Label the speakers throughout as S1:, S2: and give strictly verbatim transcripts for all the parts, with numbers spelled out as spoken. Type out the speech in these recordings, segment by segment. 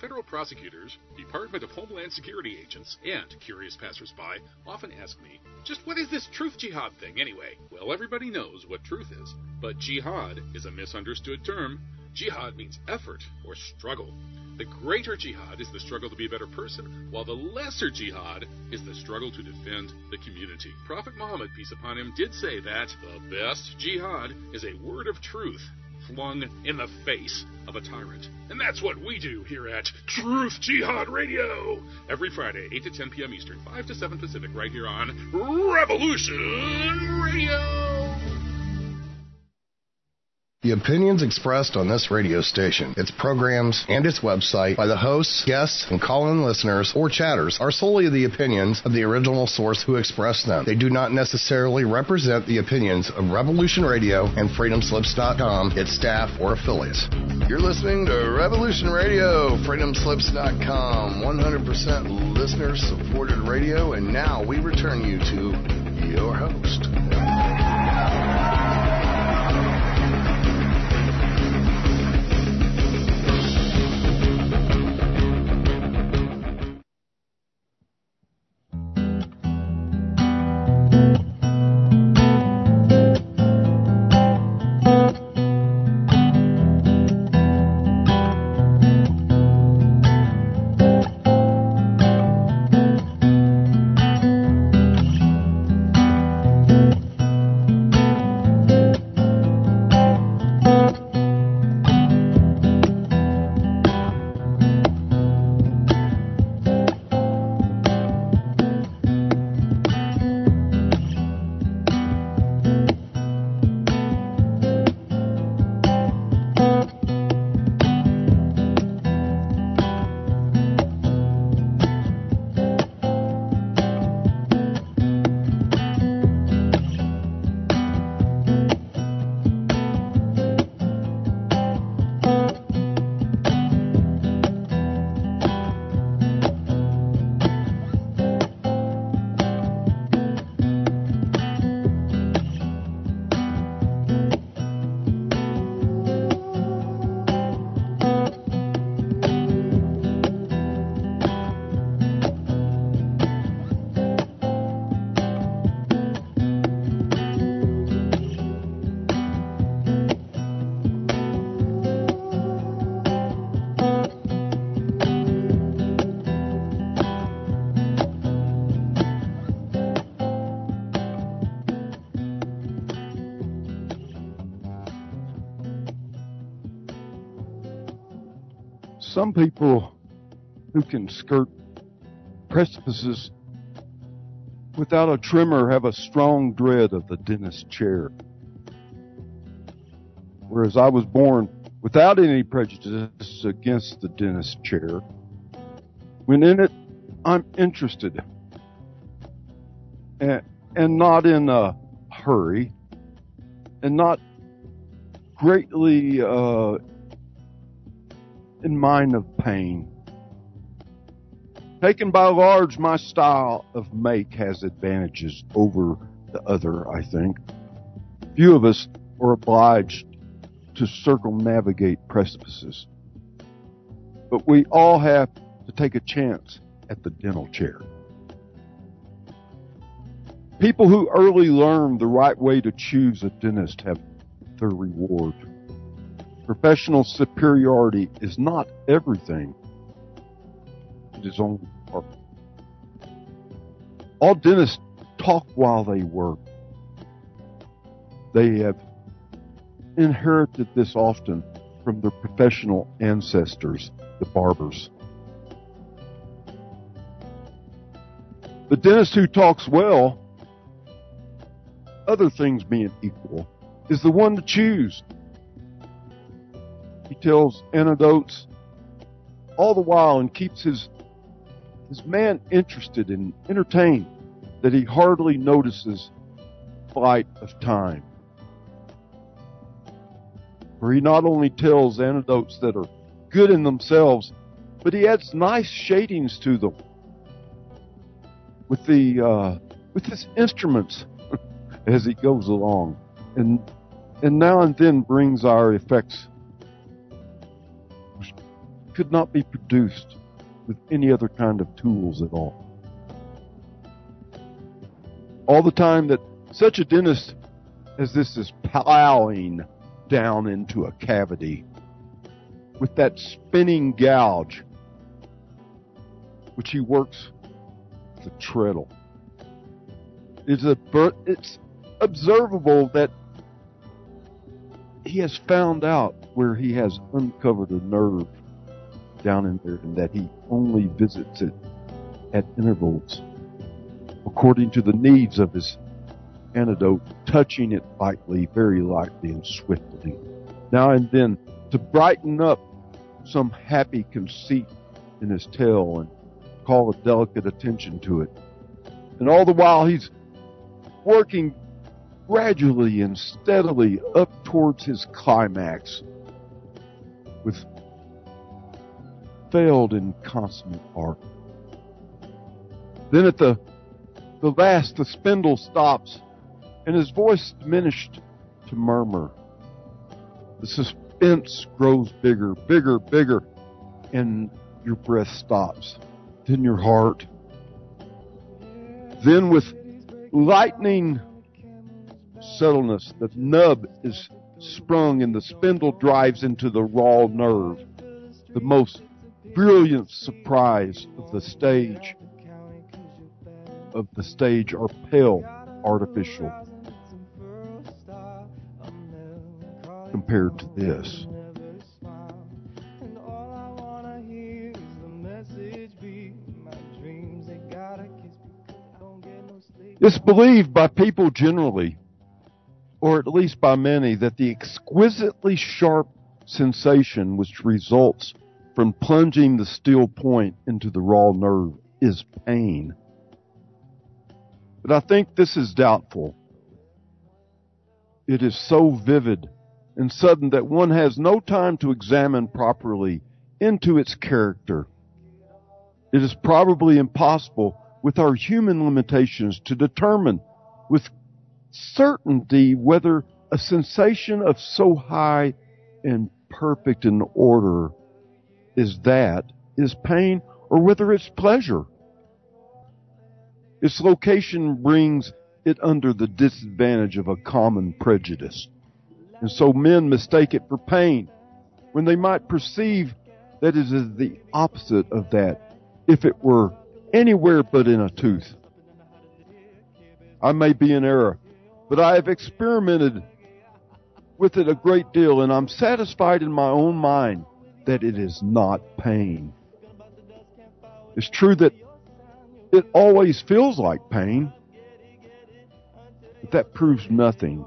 S1: federal prosecutors, Department of Homeland Security agents, and curious passersby often ask me, just what is this truth jihad thing anyway? Well, everybody knows what truth is, but jihad is a misunderstood term. Jihad means effort or struggle. The greater jihad is the struggle to be a better person, while the lesser jihad is the struggle to defend the community. Prophet Muhammad, peace upon him, did say that the best jihad is a word of truth flung in the face of a tyrant. And that's what we do here at Truth Jihad Radio. Every Friday, eight to ten p.m. Eastern, five to seven Pacific, right here on Revolution Radio.
S2: The opinions expressed on this radio station, its programs, and its website by the hosts, guests, and call-in listeners or chatters are solely the opinions of the original source who expressed them. They do not necessarily represent the opinions of Revolution Radio and Freedom Slips dot com, its staff, or affiliates. You're listening to Revolution Radio, Freedom Slips dot com, one hundred percent listener-supported radio, and now we return you to your host.
S3: Some people who can skirt precipices without a tremor have a strong dread of the dentist chair. Whereas I was born without any prejudice against the dentist chair. When in it, I'm interested and, and not in a hurry and not greatly uh, in mind of pain. Taken by large, my style of make has advantages over the other, I think. Few of us are obliged to circumnavigate precipices, but we all have to take a chance at the dental chair. People who early learn the right way to choose a dentist have their reward. Professional superiority is not everything. It is only part. All dentists talk while they work. They have inherited this often from their professional ancestors, the barbers. The dentist who talks well, other things being equal, is the one to choose. He tells anecdotes all the while and keeps his his man interested and entertained that he hardly notices flight of time. For he not only tells anecdotes that are good in themselves, but he adds nice shadings to them with the uh, with his instruments as he goes along, and and now and then brings our effects could not be produced with any other kind of tools at all. All the time that such a dentist as this is plowing down into a cavity with that spinning gouge, which he works with a treadle. It's, a, it's observable that he has found out where he has uncovered a nerve down in there, and that he only visits it at intervals according to the needs of his antidote, touching it lightly, very lightly and swiftly, now and then, to brighten up some happy conceit in his tale and call a delicate attention to it. And all the while he's working gradually and steadily up towards his climax with failed and consummate art. Then at the the last, the spindle stops, and his voice diminished to murmur. The suspense grows bigger, bigger, bigger, and your breath stops. Then your heart. Then with lightning subtleness, the nub is sprung and the spindle drives into the raw nerve. The most brilliant surprise of the stage of the stage are pale, artificial compared to this. It's believed by people generally, or at least by many, that the exquisitely sharp sensation which results from plunging the steel point into the raw nerve is pain. But I think this is doubtful. It is so vivid and sudden that one has no time to examine properly into its character. It is probably impossible with our human limitations to determine with certainty whether a sensation of so high and perfect an order is that is pain, or whether it's pleasure. Its location brings it under the disadvantage of a common prejudice, and so men mistake it for pain when they might perceive that it is the opposite of that if it were anywhere but in a tooth. I may be in error, but I have experimented with it a great deal, and I'm satisfied in my own mind that it is not pain. It's true that it always feels like pain, but that proves nothing.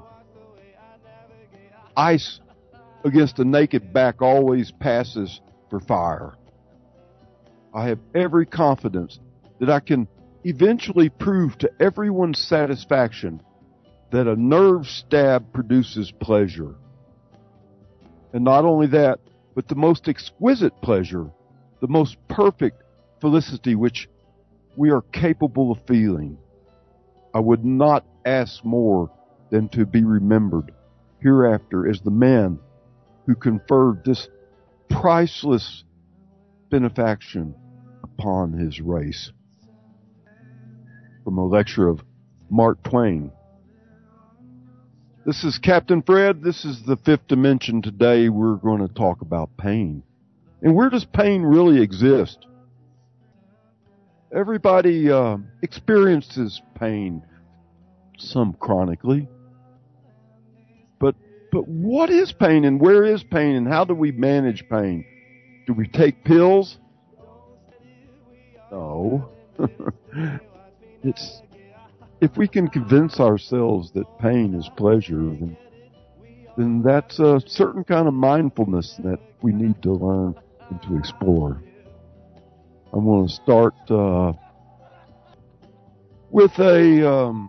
S3: Ice against a naked back always passes for fire. I have every confidence that I can eventually prove to everyone's satisfaction that a nerve stab produces pleasure. And not only that, but the most exquisite pleasure, the most perfect felicity which we are capable of feeling. I would not ask more than to be remembered hereafter as the man who conferred this priceless benefaction upon his race. From a lecture of Mark Twain. This is Captain Fred. This is the fifth dimension. Today we're going to talk about pain. And where does pain really exist? Everybody uh, experiences pain, some chronically. But but what is pain, and where is pain, and how do we manage pain? Do we take pills? No. It's if we can convince ourselves that pain is pleasure, then, then that's a certain kind of mindfulness that we need to learn and to explore. I'm going to start uh, with a, um,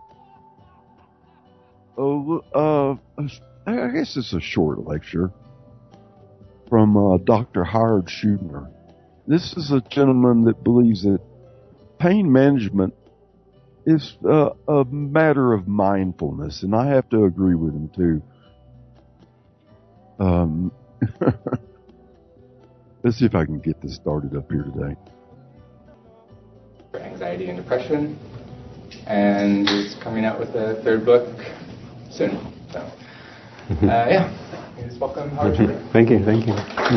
S3: a, uh, a, I guess it's a short lecture from uh, Doctor Howard Schudner. This is a gentleman that believes that pain management is uh, a matter of mindfulness, and I have to agree with him too. Um, Let's see if I can get this started up here today.
S4: For anxiety and depression, and is coming out with a third book soon. So, uh, yeah, please welcome Howard Schroeder.
S5: Thank you, thank you.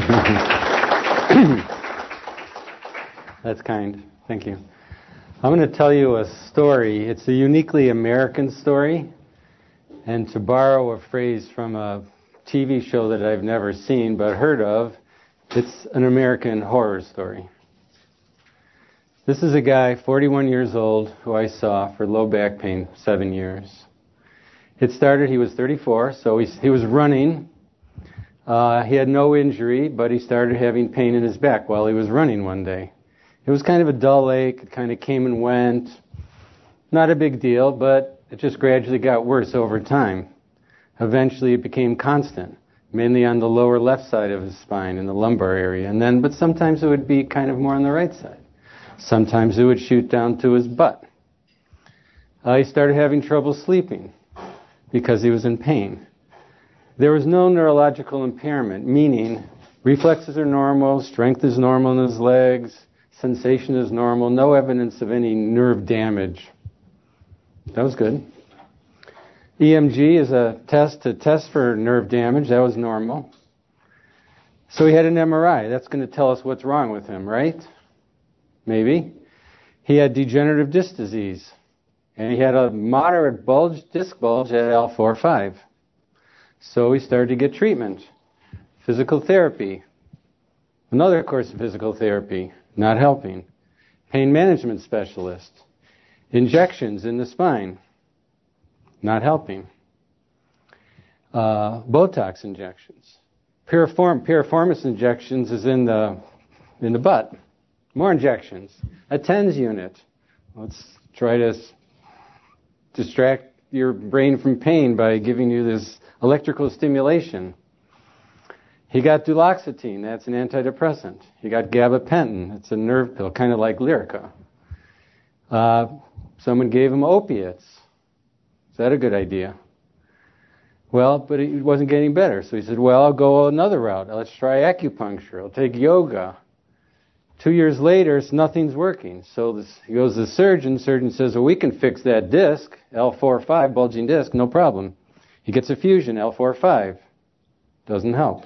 S5: That's kind. Thank you. I'm going to tell you a story. It's a uniquely American story, and to borrow a phrase from a T V show that I've never seen but heard of, it's an American horror story. This is a guy, forty-one years old, who I saw for low back pain, seven years. It started, he was thirty-four, so he, he was running. Uh, he had no injury, but he started having pain in his back while he was running one day. It was kind of a dull ache. It kind of came and went. Not a big deal, but it just gradually got worse over time. Eventually it became constant, mainly on the lower left side of his spine, in the lumbar area. And then, but sometimes it would be kind of more on the right side. Sometimes it would shoot down to his butt. Uh, he started having trouble sleeping because he was in pain. There was no neurological impairment, meaning reflexes are normal, strength is normal in his legs, sensation is normal, no evidence of any nerve damage. That was good. E M G is a test to test for nerve damage. That was normal. So he had an M R I. That's going to tell us what's wrong with him, right? Maybe. He had degenerative disc disease. And he had a moderate bulge, disc bulge at L four five. So he started to get treatment. Physical therapy. Another course of physical therapy. Not helping. Pain management specialist. Injections in the spine. Not helping. Uh, Botox injections. Piriform, piriformis injections is in the in the butt. More injections. A TENS unit. Let's try to s- distract your brain from pain by giving you this electrical stimulation. He got duloxetine. That's an antidepressant. He got gabapentin. It's a nerve pill, kind of like Lyrica. Uh, someone gave him opiates. Is that a good idea? Well, but it wasn't getting better. So he said, well, I'll go another route. Let's try acupuncture. I'll take yoga. Two years later, nothing's working. So this, he goes to the surgeon. The surgeon says, well, we can fix that disc, L four five, bulging disc, no problem. He gets a fusion, L four five. Doesn't help.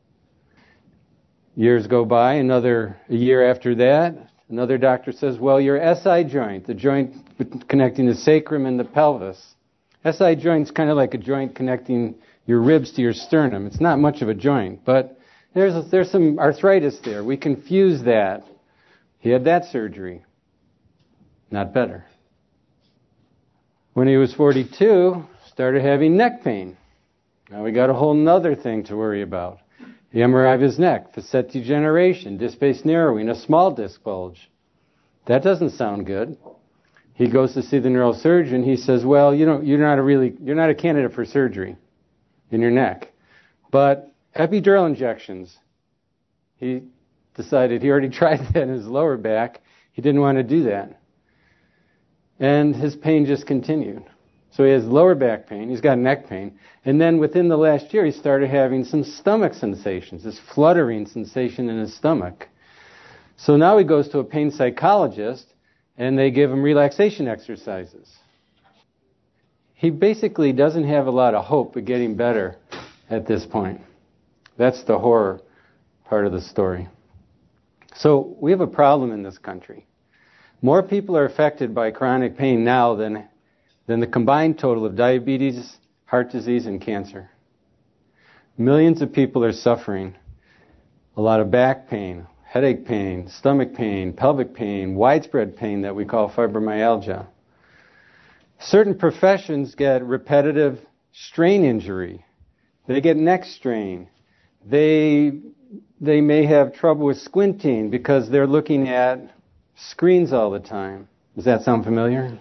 S5: Years go by, another a year after that, another doctor says, well, your S I joint, the joint connecting the sacrum and the pelvis. S I joint's kind of like a joint connecting your ribs to your sternum. It's not much of a joint, but there's a, there's some arthritis there. We can fuse that. He had that surgery. Not better. When he was forty-two, started having neck pain. Now we got a whole nother thing to worry about. The M R I of his neck, facet degeneration, disc space narrowing, a small disc bulge. That doesn't sound good. He goes to see the neurosurgeon. He says, well, you know, you're not a really, you're not a candidate for surgery in your neck. But epidural injections, he decided, he already tried that in his lower back. He didn't want to do that. And his pain just continued. So he has lower back pain, he's got neck pain, and then within the last year he started having some stomach sensations, this fluttering sensation in his stomach. So now he goes to a pain psychologist, and they give him relaxation exercises. He basically doesn't have a lot of hope of getting better at this point. That's the horror part of the story. So we have a problem in this country. More people are affected by chronic pain now than than the combined total of diabetes, heart disease, and cancer. Millions of people are suffering. A lot of back pain, headache pain, stomach pain, pelvic pain, widespread pain that we call fibromyalgia. Certain professions get repetitive strain injury. They get neck strain. They, they may have trouble with squinting because they're looking at screens all the time. Does that sound familiar?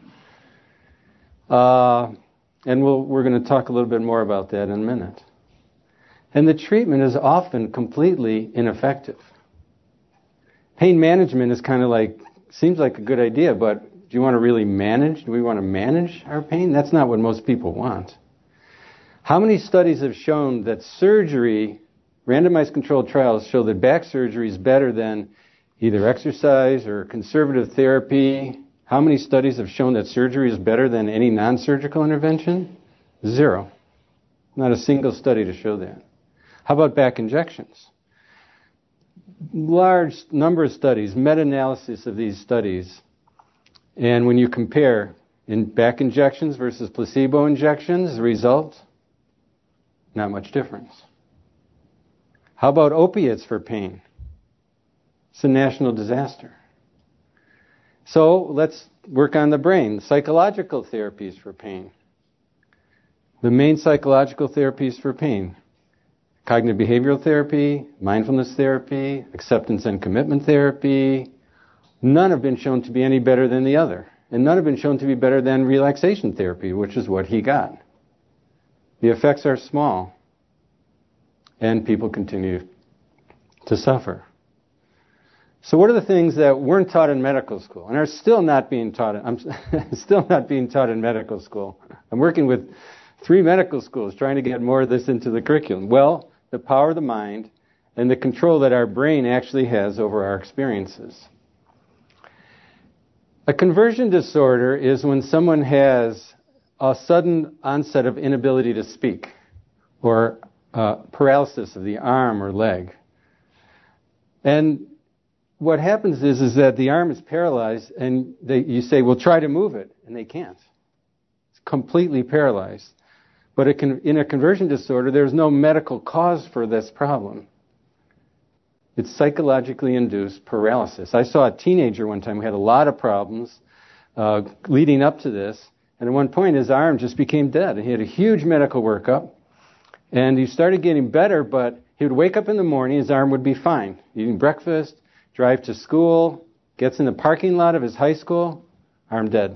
S5: Uh, and we'll, we're going to talk a little bit more about that in a minute. And the treatment is often completely ineffective. Pain management is kind of like, seems like a good idea, but do you want to really manage? Do we want to manage our pain? That's not what most people want. How many studies have shown that surgery randomized controlled trials show that back surgery is better than either exercise or conservative therapy. How many studies have shown that surgery is better than any non-surgical intervention? Zero. Not a single study to show that. How about back injections? Large number of studies, meta-analysis of these studies. And when you compare in back injections versus placebo injections, the result, not much difference. How about opiates for pain? It's a national disaster. So let's work on the brain. Psychological therapies for pain. The main psychological therapies for pain. Cognitive behavioral therapy, mindfulness therapy, acceptance and commitment therapy. None have been shown to be any better than the other. And none have been shown to be better than relaxation therapy, which is what he got. The effects are small. And people continue to suffer. So what are the things that weren't taught in medical school and are still not being taught? I'm still not being taught in medical school. I'm working with three medical schools trying to get more of this into the curriculum. Well, the power of the mind and the control that our brain actually has over our experiences. A conversion disorder is when someone has a sudden onset of inability to speak or uh, paralysis of the arm or leg. And what happens is, is that the arm is paralyzed and they, you say, well, try to move it. And they can't. It's completely paralyzed. But it can, in a conversion disorder, there's no medical cause for this problem. It's psychologically induced paralysis. I saw a teenager one time who had a lot of problems uh, leading up to this. And at one point, his arm just became dead. And he had a huge medical workup. And he started getting better, but he would wake up in the morning, his arm would be fine. Eating breakfast, drive to school, gets in the parking lot of his high school, arm dead.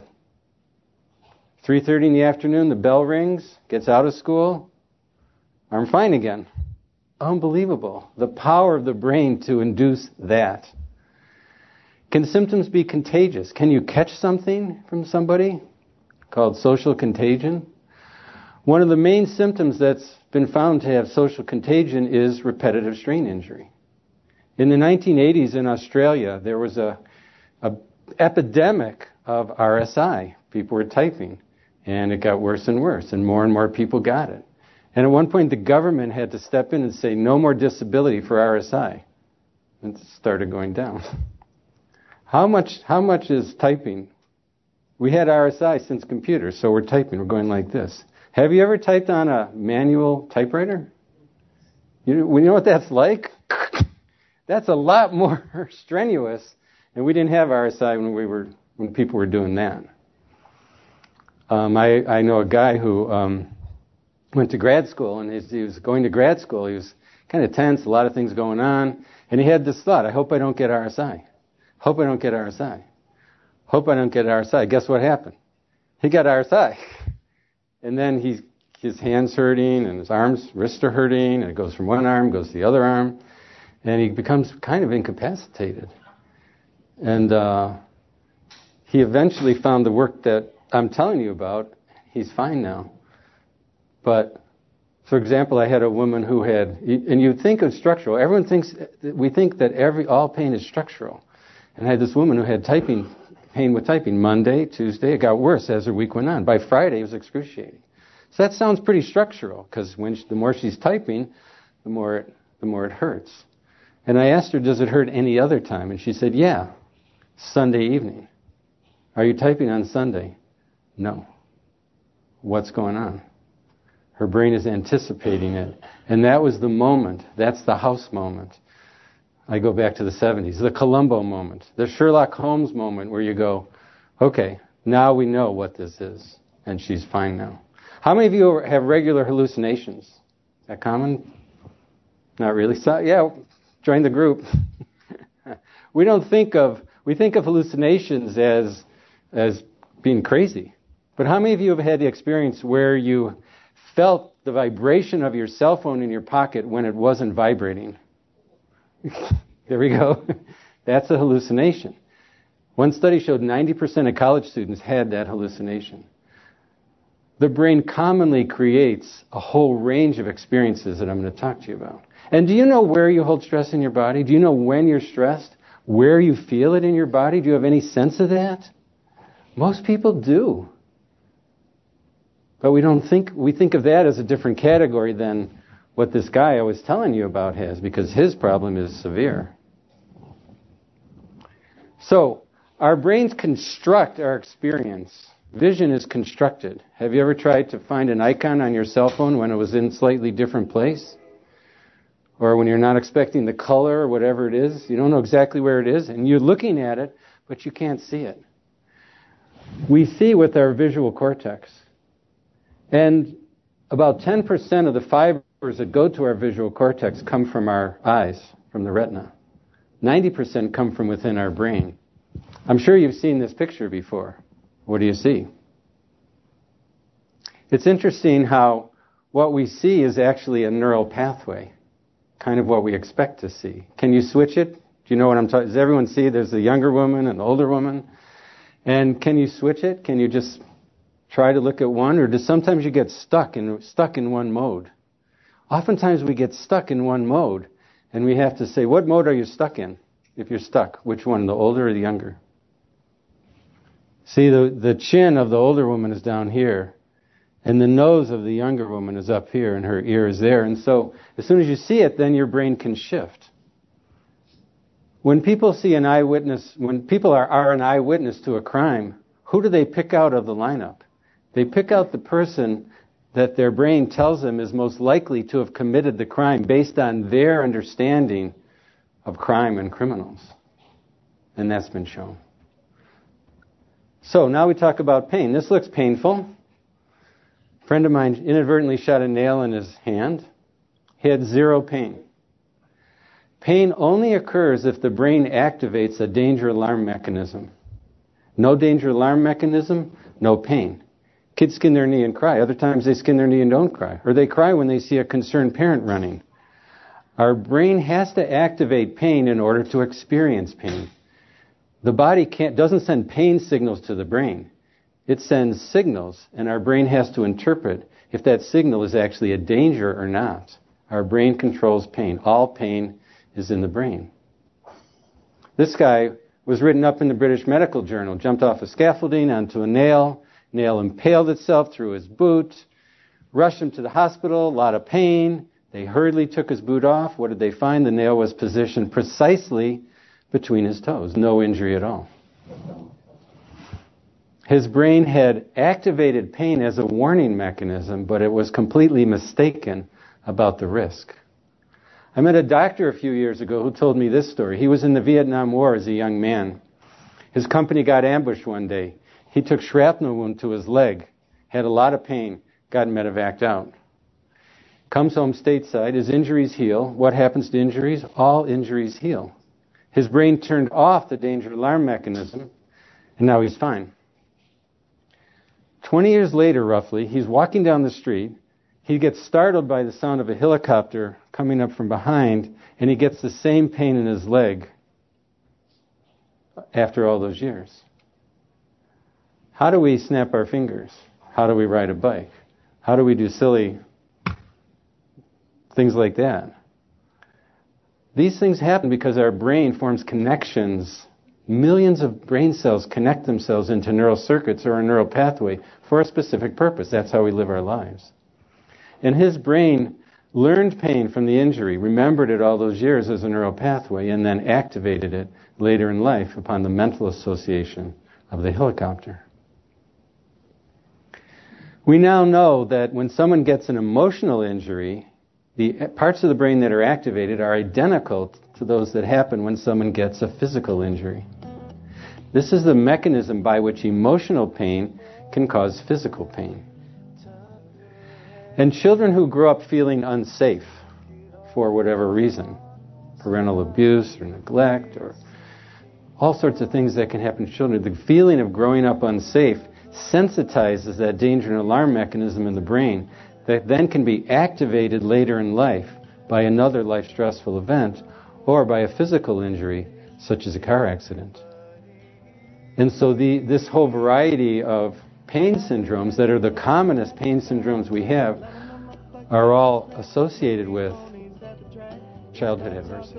S5: three thirty in the afternoon, the bell rings, gets out of school, arm fine again. Unbelievable. The power of the brain to induce that. Can symptoms be contagious? Can you catch something from somebody? Called social contagion. One of the main symptoms that's been found to have social contagion is repetitive strain injury. In the nineteen eighties in Australia, there was a, a epidemic of R S I. People were typing, and it got worse and worse, and more and more people got it. And at one point, the government had to step in and say, no more disability for R S I. And it started going down. How much, how much is typing? We had R S I since computers, so we're typing. We're going like this. Have you ever typed on a manual typewriter? You know, you know what that's like? That's a lot more strenuous, and we didn't have R S I when we were when people were doing that. Um, I, I know a guy who um, went to grad school, and as he was going to grad school, he was kind of tense, a lot of things going on, and he had this thought: I hope I don't get R S I. Hope I don't get R S I. Hope I don't get R S I. Guess what happened? He got R S I. And then he's, his hand's hurting, and his arms, wrists are hurting, and it goes from one arm, goes to the other arm, and he becomes kind of incapacitated. And uh, he eventually found the work that I'm telling you about. He's fine now. But, for example, I had a woman who had, and you think of structural, everyone thinks, we think that every all pain is structural. And I had this woman who had typing pain with typing Monday, Tuesday. It got worse as her week went on. By Friday, it was excruciating. So that sounds pretty structural, because when she, the more she's typing, the more it, the more it hurts. And I asked her, does it hurt any other time? And she said, yeah, Sunday evening. Are you typing on Sunday? No. What's going on? Her brain is anticipating it. And that was the moment. That's the house moment. I go back to the seventies, the Columbo moment, the Sherlock Holmes moment where you go, okay, now we know what this is, and she's fine now. How many of you have regular hallucinations? Is that common? Not really. So, yeah, join the group. We don't think of, we think of hallucinations as, as being crazy. But how many of you have had the experience where you felt the vibration of your cell phone in your pocket when it wasn't vibrating? There we go. That's a hallucination. One study showed ninety percent of college students had that hallucination. the brain commonly creates a whole range of experiences that I'm going to talk to you about. And do you know where you hold stress in your body? Do you know when you're stressed? Where you feel it in your body? Do you have any sense of that? Most people do. But we don't think, we think of that as a different category than what this guy I was telling you about has, because his problem is severe. So, our brains construct our experience. Vision is constructed. Have you ever tried to find an icon on your cell phone when it was in a slightly different place? Or when you're not expecting the color or whatever it is, you don't know exactly where it is, and you're looking at it, but you can't see it. We see with our visual cortex. And about ten percent of the fibers that go to our visual cortex come from our eyes, from the retina. ninety percent come from within our brain. I'm sure you've seen this picture before. What do you see? It's interesting how what we see is actually a neural pathway, kind of what we expect to see. Can you switch it? Do you know what I'm talking? Does everyone see there's a younger woman and an older woman? And can you switch it? Can you just try to look at one? Or does sometimes you get stuck in stuck in one mode? Oftentimes we get stuck in one mode, and we have to say, what mode are you stuck in? If you're stuck, which one, the older or the younger? See, the, the chin of the older woman is down here, and the nose of the younger woman is up here, and her ear is there. And so as soon as you see it, then your brain can shift. When people see an eyewitness, when people are, are an eyewitness to a crime, who do they pick out of the lineup? They pick out the person that their brain tells them is most likely to have committed the crime based on their understanding of crime and criminals. And that's been shown. So now we talk about pain. This looks painful. A friend of mine inadvertently shot a nail in his hand. He had zero pain. Pain only occurs if the brain activates a danger alarm mechanism. No danger alarm mechanism, no pain. Kids skin their knee and cry. Other times they skin their knee and don't cry. Or they cry when they see a concerned parent running. Our brain has to activate pain in order to experience pain. The body can't, doesn't send pain signals to the brain. It sends signals, and our brain has to interpret if that signal is actually a danger or not. Our brain controls pain. All pain is in the brain. This guy was written up in the British Medical Journal, jumped off a scaffolding onto a nail, nail impaled itself through his boot, rushed him to the hospital, a lot of pain. They hurriedly took his boot off. What did they find? The nail was positioned precisely between his toes. No injury at all. His brain had activated pain as a warning mechanism, but it was completely mistaken about the risk. I met a doctor a few years ago who told me this story. He was in the Vietnam War as a young man. His company got ambushed one day. He took shrapnel wound to his leg, had a lot of pain, got medevaced out. Comes home stateside, his injuries heal. What happens to injuries? All injuries heal. His brain turned off the danger alarm mechanism, and now he's fine. Twenty years later, roughly, he's walking down the street. He gets startled by the sound of a helicopter coming up from behind, and he gets the same pain in his leg after all those years. How do we snap our fingers? How do we ride a bike? How do we do silly things like that? These things happen because our brain forms connections. Millions of brain cells connect themselves into neural circuits or a neural pathway for a specific purpose. That's how we live our lives. And his brain learned pain from the injury, remembered it all those years as a neural pathway, and then activated it later in life upon the mental association of the helicopter. We now know that when someone gets an emotional injury, the parts of the brain that are activated are identical to those that happen when someone gets a physical injury. This is the mechanism by which emotional pain can cause physical pain. And children who grow up feeling unsafe for whatever reason, parental abuse or neglect or all sorts of things that can happen to children, the feeling of growing up unsafe sensitizes that danger and alarm mechanism in the brain that then can be activated later in life by another life stressful event or by a physical injury such as a car accident. And so the, this whole variety of pain syndromes that are the commonest pain syndromes we have are all associated with childhood adversity.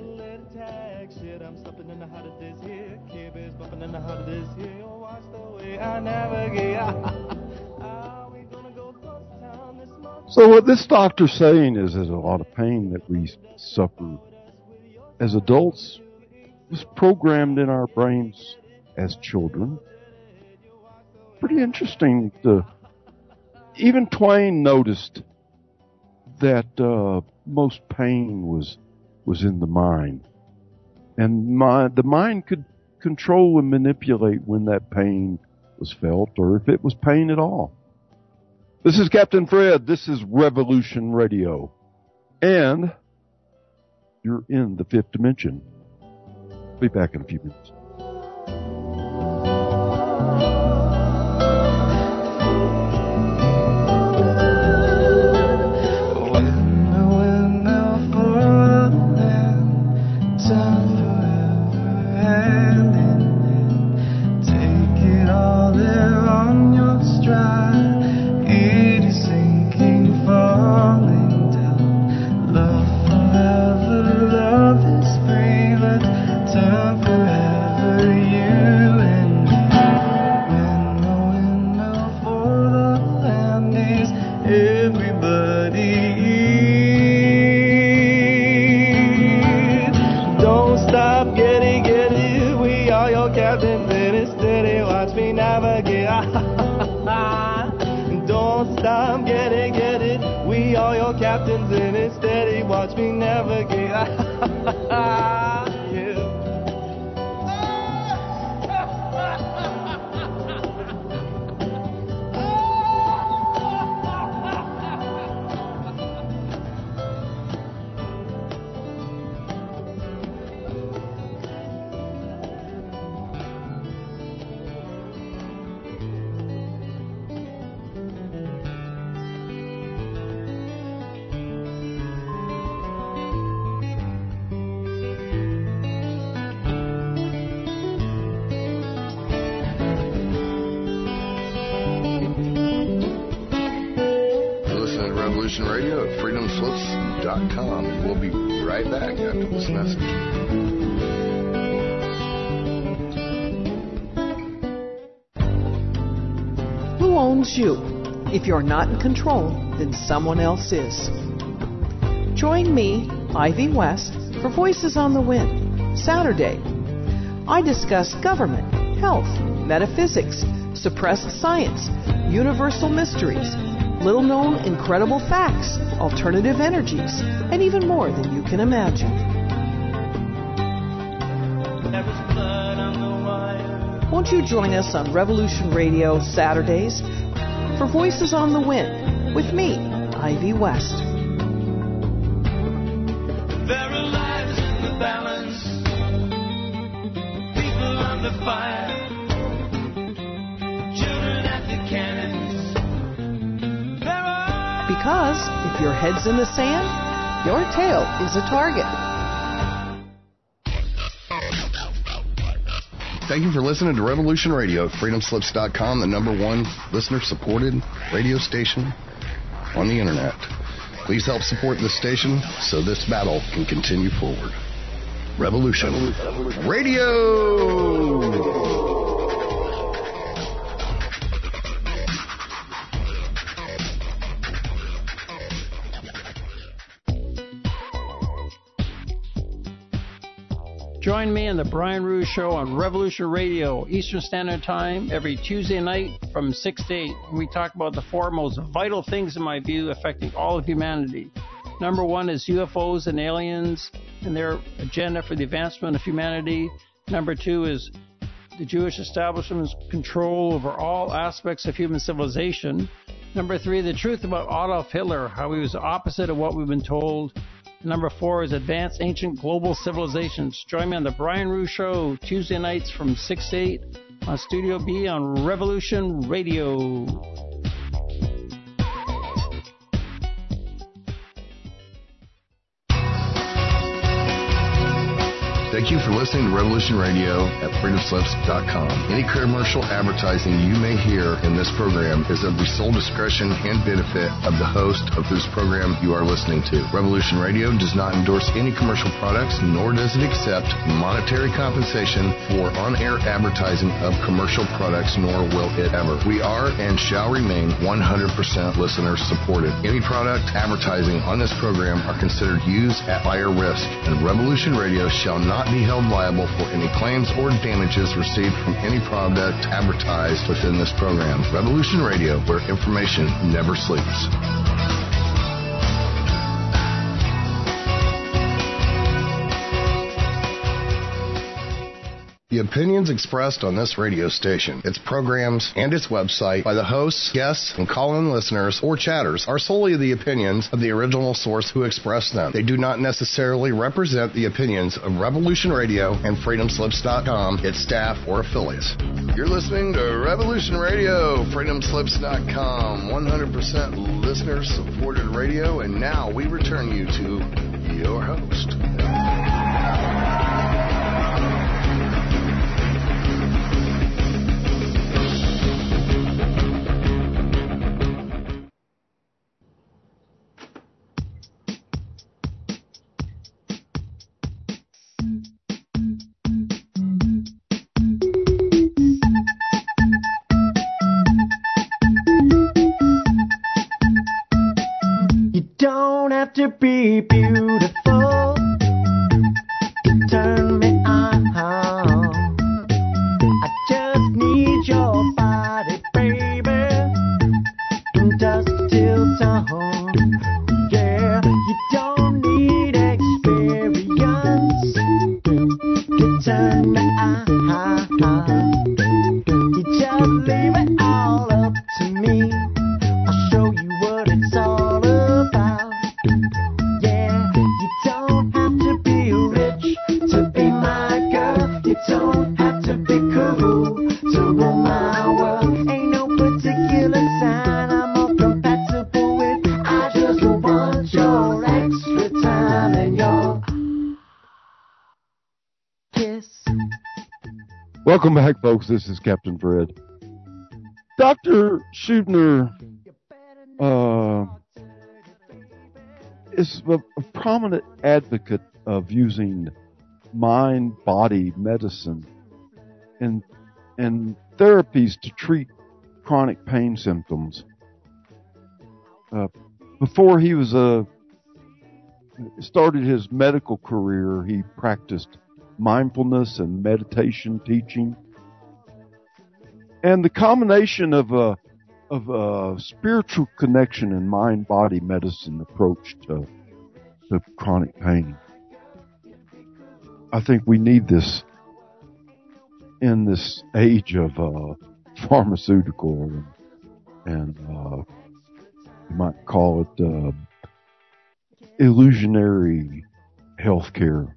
S3: So what this doctor's saying is there's a lot of pain that we suffer as adults was programmed in our brains as children. Pretty interesting. To, even Twain noticed that uh, most pain was was in the mind, and my, the mind could control and manipulate when that pain was felt, or if it was pain at all. This is Captain Fred. This is Revolution Radio, and you're in the fifth dimension. Be back in a few minutes.
S2: Radio at freedom slips dot com, and we'll be right back after this message.
S6: Who owns you? If you're not in control, then someone else is. Join me, Ivy West, for Voices on the Wind, Saturday. I discuss government, health, metaphysics, suppressed science, universal mysteries, little-known incredible facts, alternative energies, and even more than you can imagine. Won't you join us on Revolution Radio Saturdays for Voices on the Wind with me, Ivy West.
S7: There are lives in the balance, people under fire, children at the cannons.
S6: Because if your head's in the sand, your tail is a target.
S2: Thank you for listening to Revolution Radio, freedom slips dot com, the number one listener-supported radio station on the Internet. Please help support this station so this battle can continue forward. Revolution Radio!
S8: Join me on the Brian Ruhe Show on Revolution Radio, Eastern Standard Time, every Tuesday night from six to eight. We talk about the four most vital things, in my view, affecting all of humanity. Number one is U F Os and aliens and their agenda for the advancement of humanity. Number two is the Jewish establishment's control over all aspects of human civilization. Number three, the truth about Adolf Hitler, how he was the opposite of what we've been told. Number four is Advanced Ancient Global Civilizations. Join me on the Brian Ruhe Show, Tuesday nights from six to eight on Studio B on Revolution Radio.
S2: Thank you for listening to Revolution Radio at freedom slips dot com. Any commercial advertising you may hear in this program is of the sole discretion and benefit of the host of whose program you are listening to. Revolution Radio does not endorse any commercial products, nor does it accept monetary compensation for on-air advertising of commercial products, nor will it ever. We are and shall remain one hundred percent listener supported. Any product advertising on this program are considered used at buyer risk, and Revolution Radio shall not be held liable for any claims or damages received from any product advertised within this program. Revolution Radio, where information never sleeps. The opinions expressed on this radio station, its programs, and its website by the hosts, guests, and call-in listeners or chatters are solely the opinions of the original source who expressed them. They do not necessarily represent the opinions of Revolution Radio and freedom slips dot com, its staff, or affiliates. You're listening to Revolution Radio, freedom slips dot com, one hundred percent listener-supported radio, and now we return you to your host.
S9: To be beautiful, to turn me on. I just need your body, baby, from dusk till dawn. Yeah, you don't need experience to turn me on. You just leave it all up to me. I'll show you what it's all about.
S3: Welcome back, folks. This is Captain Fred. Doctor Schubner uh, is a, a prominent advocate of using mind-body medicine and and therapies to treat chronic pain symptoms. Uh, before he was a started his medical career, he practiced mindfulness and meditation teaching, and the combination of a of a spiritual connection and mind-body medicine approach to, to chronic pain. I think we need this in this age of uh, pharmaceutical and, and uh, you might call it uh, illusionary healthcare.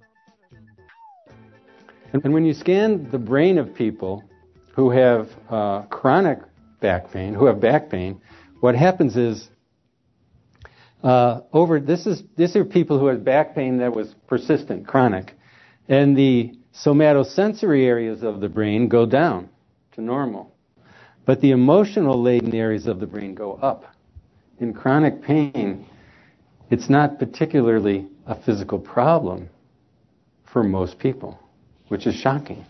S5: And when you scan the brain of people who have uh, chronic back pain, who have back pain, what happens is uh, over this is these are people who have back pain that was persistent, chronic, and the somatosensory areas of the brain go down to normal, but the emotional laden areas of the brain go up. In chronic pain, it's not particularly a physical problem for most people, which is shocking.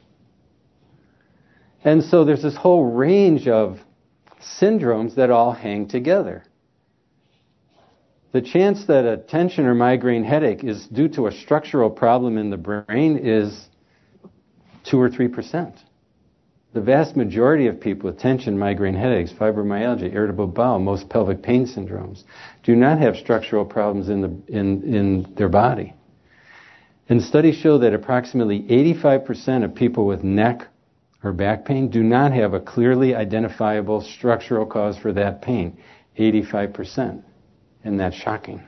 S5: And so there's this whole range of syndromes that all hang together. The chance that a tension or migraine headache is due to a structural problem in the brain is two or three percent. The vast majority of people with tension, migraine headaches, fibromyalgia, irritable bowel, most pelvic pain syndromes do not have structural problems in the in, in their body. And studies show that approximately eighty-five percent of people with neck or back pain do not have a clearly identifiable structural cause for that pain. eighty-five percent. And that's shocking.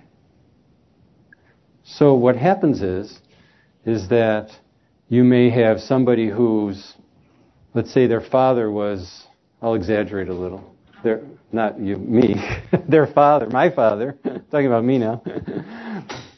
S5: So what happens is, is that you may have somebody who's, let's say their father was, I'll exaggerate a little, their, not you, me, their father, my father, talking about me now.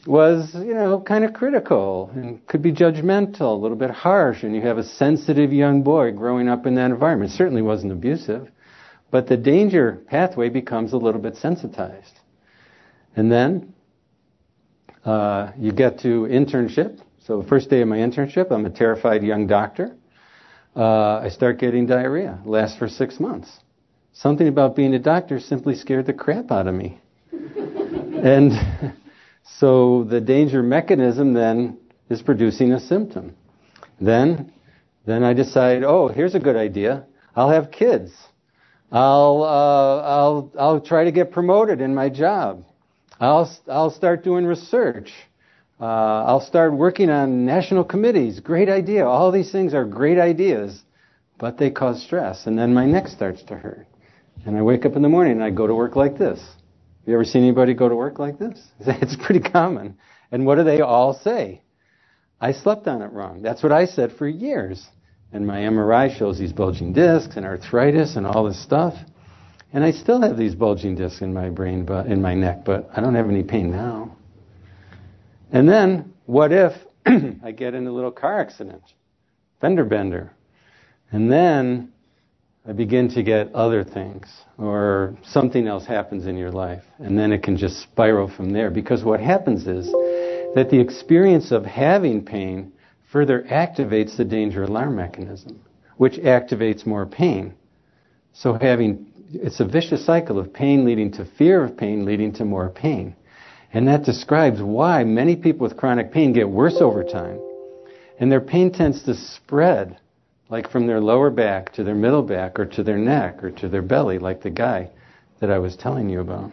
S5: was, you know, kind of critical and could be judgmental, a little bit harsh, and you have a sensitive young boy growing up in that environment. It certainly wasn't abusive, but the danger pathway becomes a little bit sensitized. And then uh, you get to internship. So the first day of my internship, I'm a terrified young doctor. Uh, I start getting diarrhea. It lasts for six months. Something about being a doctor simply scared the crap out of me. And so the danger mechanism then is producing a symptom. Then, then I decide, oh, here's a good idea. I'll have kids. I'll, uh, I'll, I'll try to get promoted in my job. I'll, I'll start doing research. Uh, I'll start working on national committees. Great idea. All these things are great ideas, but they cause stress. And then my neck starts to hurt. And I wake up in the morning and I go to work like this. You ever seen anybody go to work like this? It's pretty common. And what do they all say? I slept on it wrong. That's what I said for years. And my M R I shows these bulging discs and arthritis and all this stuff. And I still have these bulging discs in my brain, but in my neck, but I don't have any pain now. And then, what if I get in a little car accident, fender bender, and then I begin to get other things, or something else happens in your life, and then it can just spiral from there. Because what happens is that the experience of having pain further activates the danger alarm mechanism, which activates more pain. So having, it's a vicious cycle of pain leading to fear of pain, leading to more pain. And that describes why many people with chronic pain get worse over time. And their pain tends to spread, like from their lower back to their middle back or to their neck or to their belly, like the guy that I was telling you about.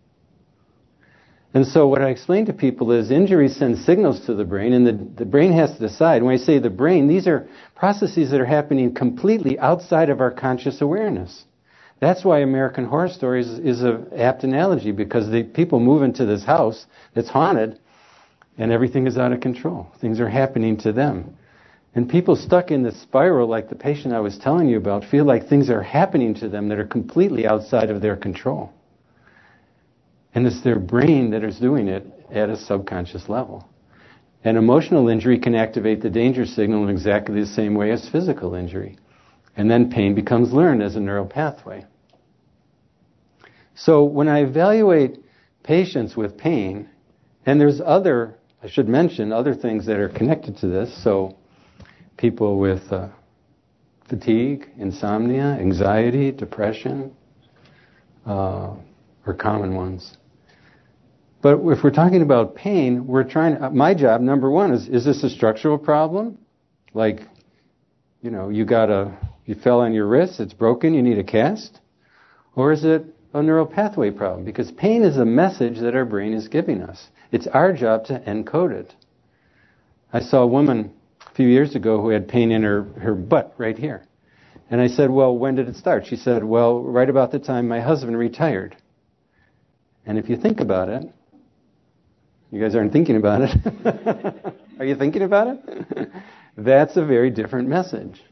S5: And so what I explain to people is injuries send signals to the brain, and the, the brain has to decide. When I say the brain, these are processes that are happening completely outside of our conscious awareness. That's why American Horror Stories is an apt analogy, because the people move into this house that's haunted, and everything is out of control. Things are happening to them. And people stuck in this spiral, like the patient I was telling you about, feel like things are happening to them that are completely outside of their control. And it's their brain that is doing it at a subconscious level. And emotional injury can activate the danger signal in exactly the same way as physical injury. And then pain becomes learned as a neural pathway. So when I evaluate patients with pain, and there's other, I should mention, other things that are connected to this. So people with uh, fatigue, insomnia, anxiety, depression, uh, are common ones. But if we're talking about pain, we're trying to, my job, number one, is, is this a structural problem? Like, you know, you got a, you fell on your wrist, it's broken, you need a cast? Or is it a neural pathway problem? Because pain is a message that our brain is giving us. It's our job to encode it. I saw a woman a few years ago who had pain in her, her butt right here. And I said, well, when did it start? She said, well, right about the time my husband retired. And if you think about it, you guys aren't thinking about it. Are you thinking about it? That's a very different message.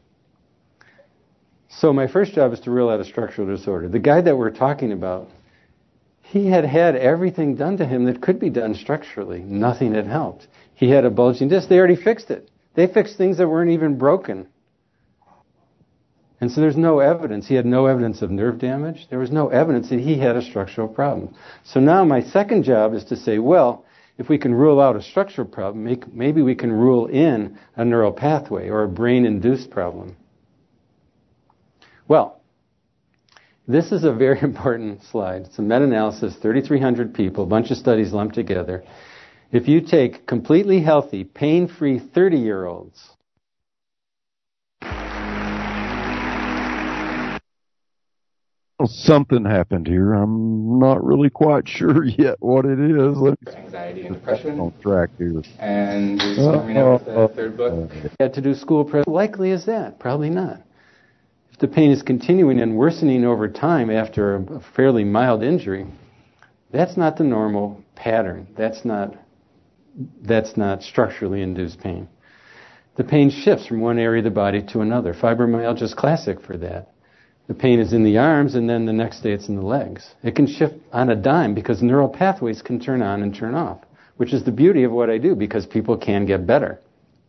S5: So my first job is to rule out a structural disorder. The guy that we're talking about, he had had everything done to him that could be done structurally. Nothing had helped. He had a bulging disc. They already fixed it. They fixed things that weren't even broken. And so there's no evidence. He had no evidence of nerve damage. There was no evidence that he had a structural problem. So now my second job is to say, well, if we can rule out a structural problem, make, maybe we can rule in a neural pathway or a brain-induced problem. Well, this is a very important slide. It's a meta-analysis, thirty-three hundred people, a bunch of studies lumped together. If you take completely healthy, pain-free thirty-year-olds,
S3: something happened here. I'm not really quite sure yet what it is. Let's
S4: anxiety and depression.
S3: On track here.
S4: And it's coming out with the third book.
S5: Had to do school prep. Likely is that? Probably not. If the pain is continuing and worsening over time after a fairly mild injury, that's not the normal pattern. That's not that's not structurally induced pain. The pain shifts from one area of the body to another. Fibromyalgia is classic for that. The pain is in the arms, and then the next day it's in the legs. It can shift on a dime because neural pathways can turn on and turn off. which is the beauty of what I do, because people can get better.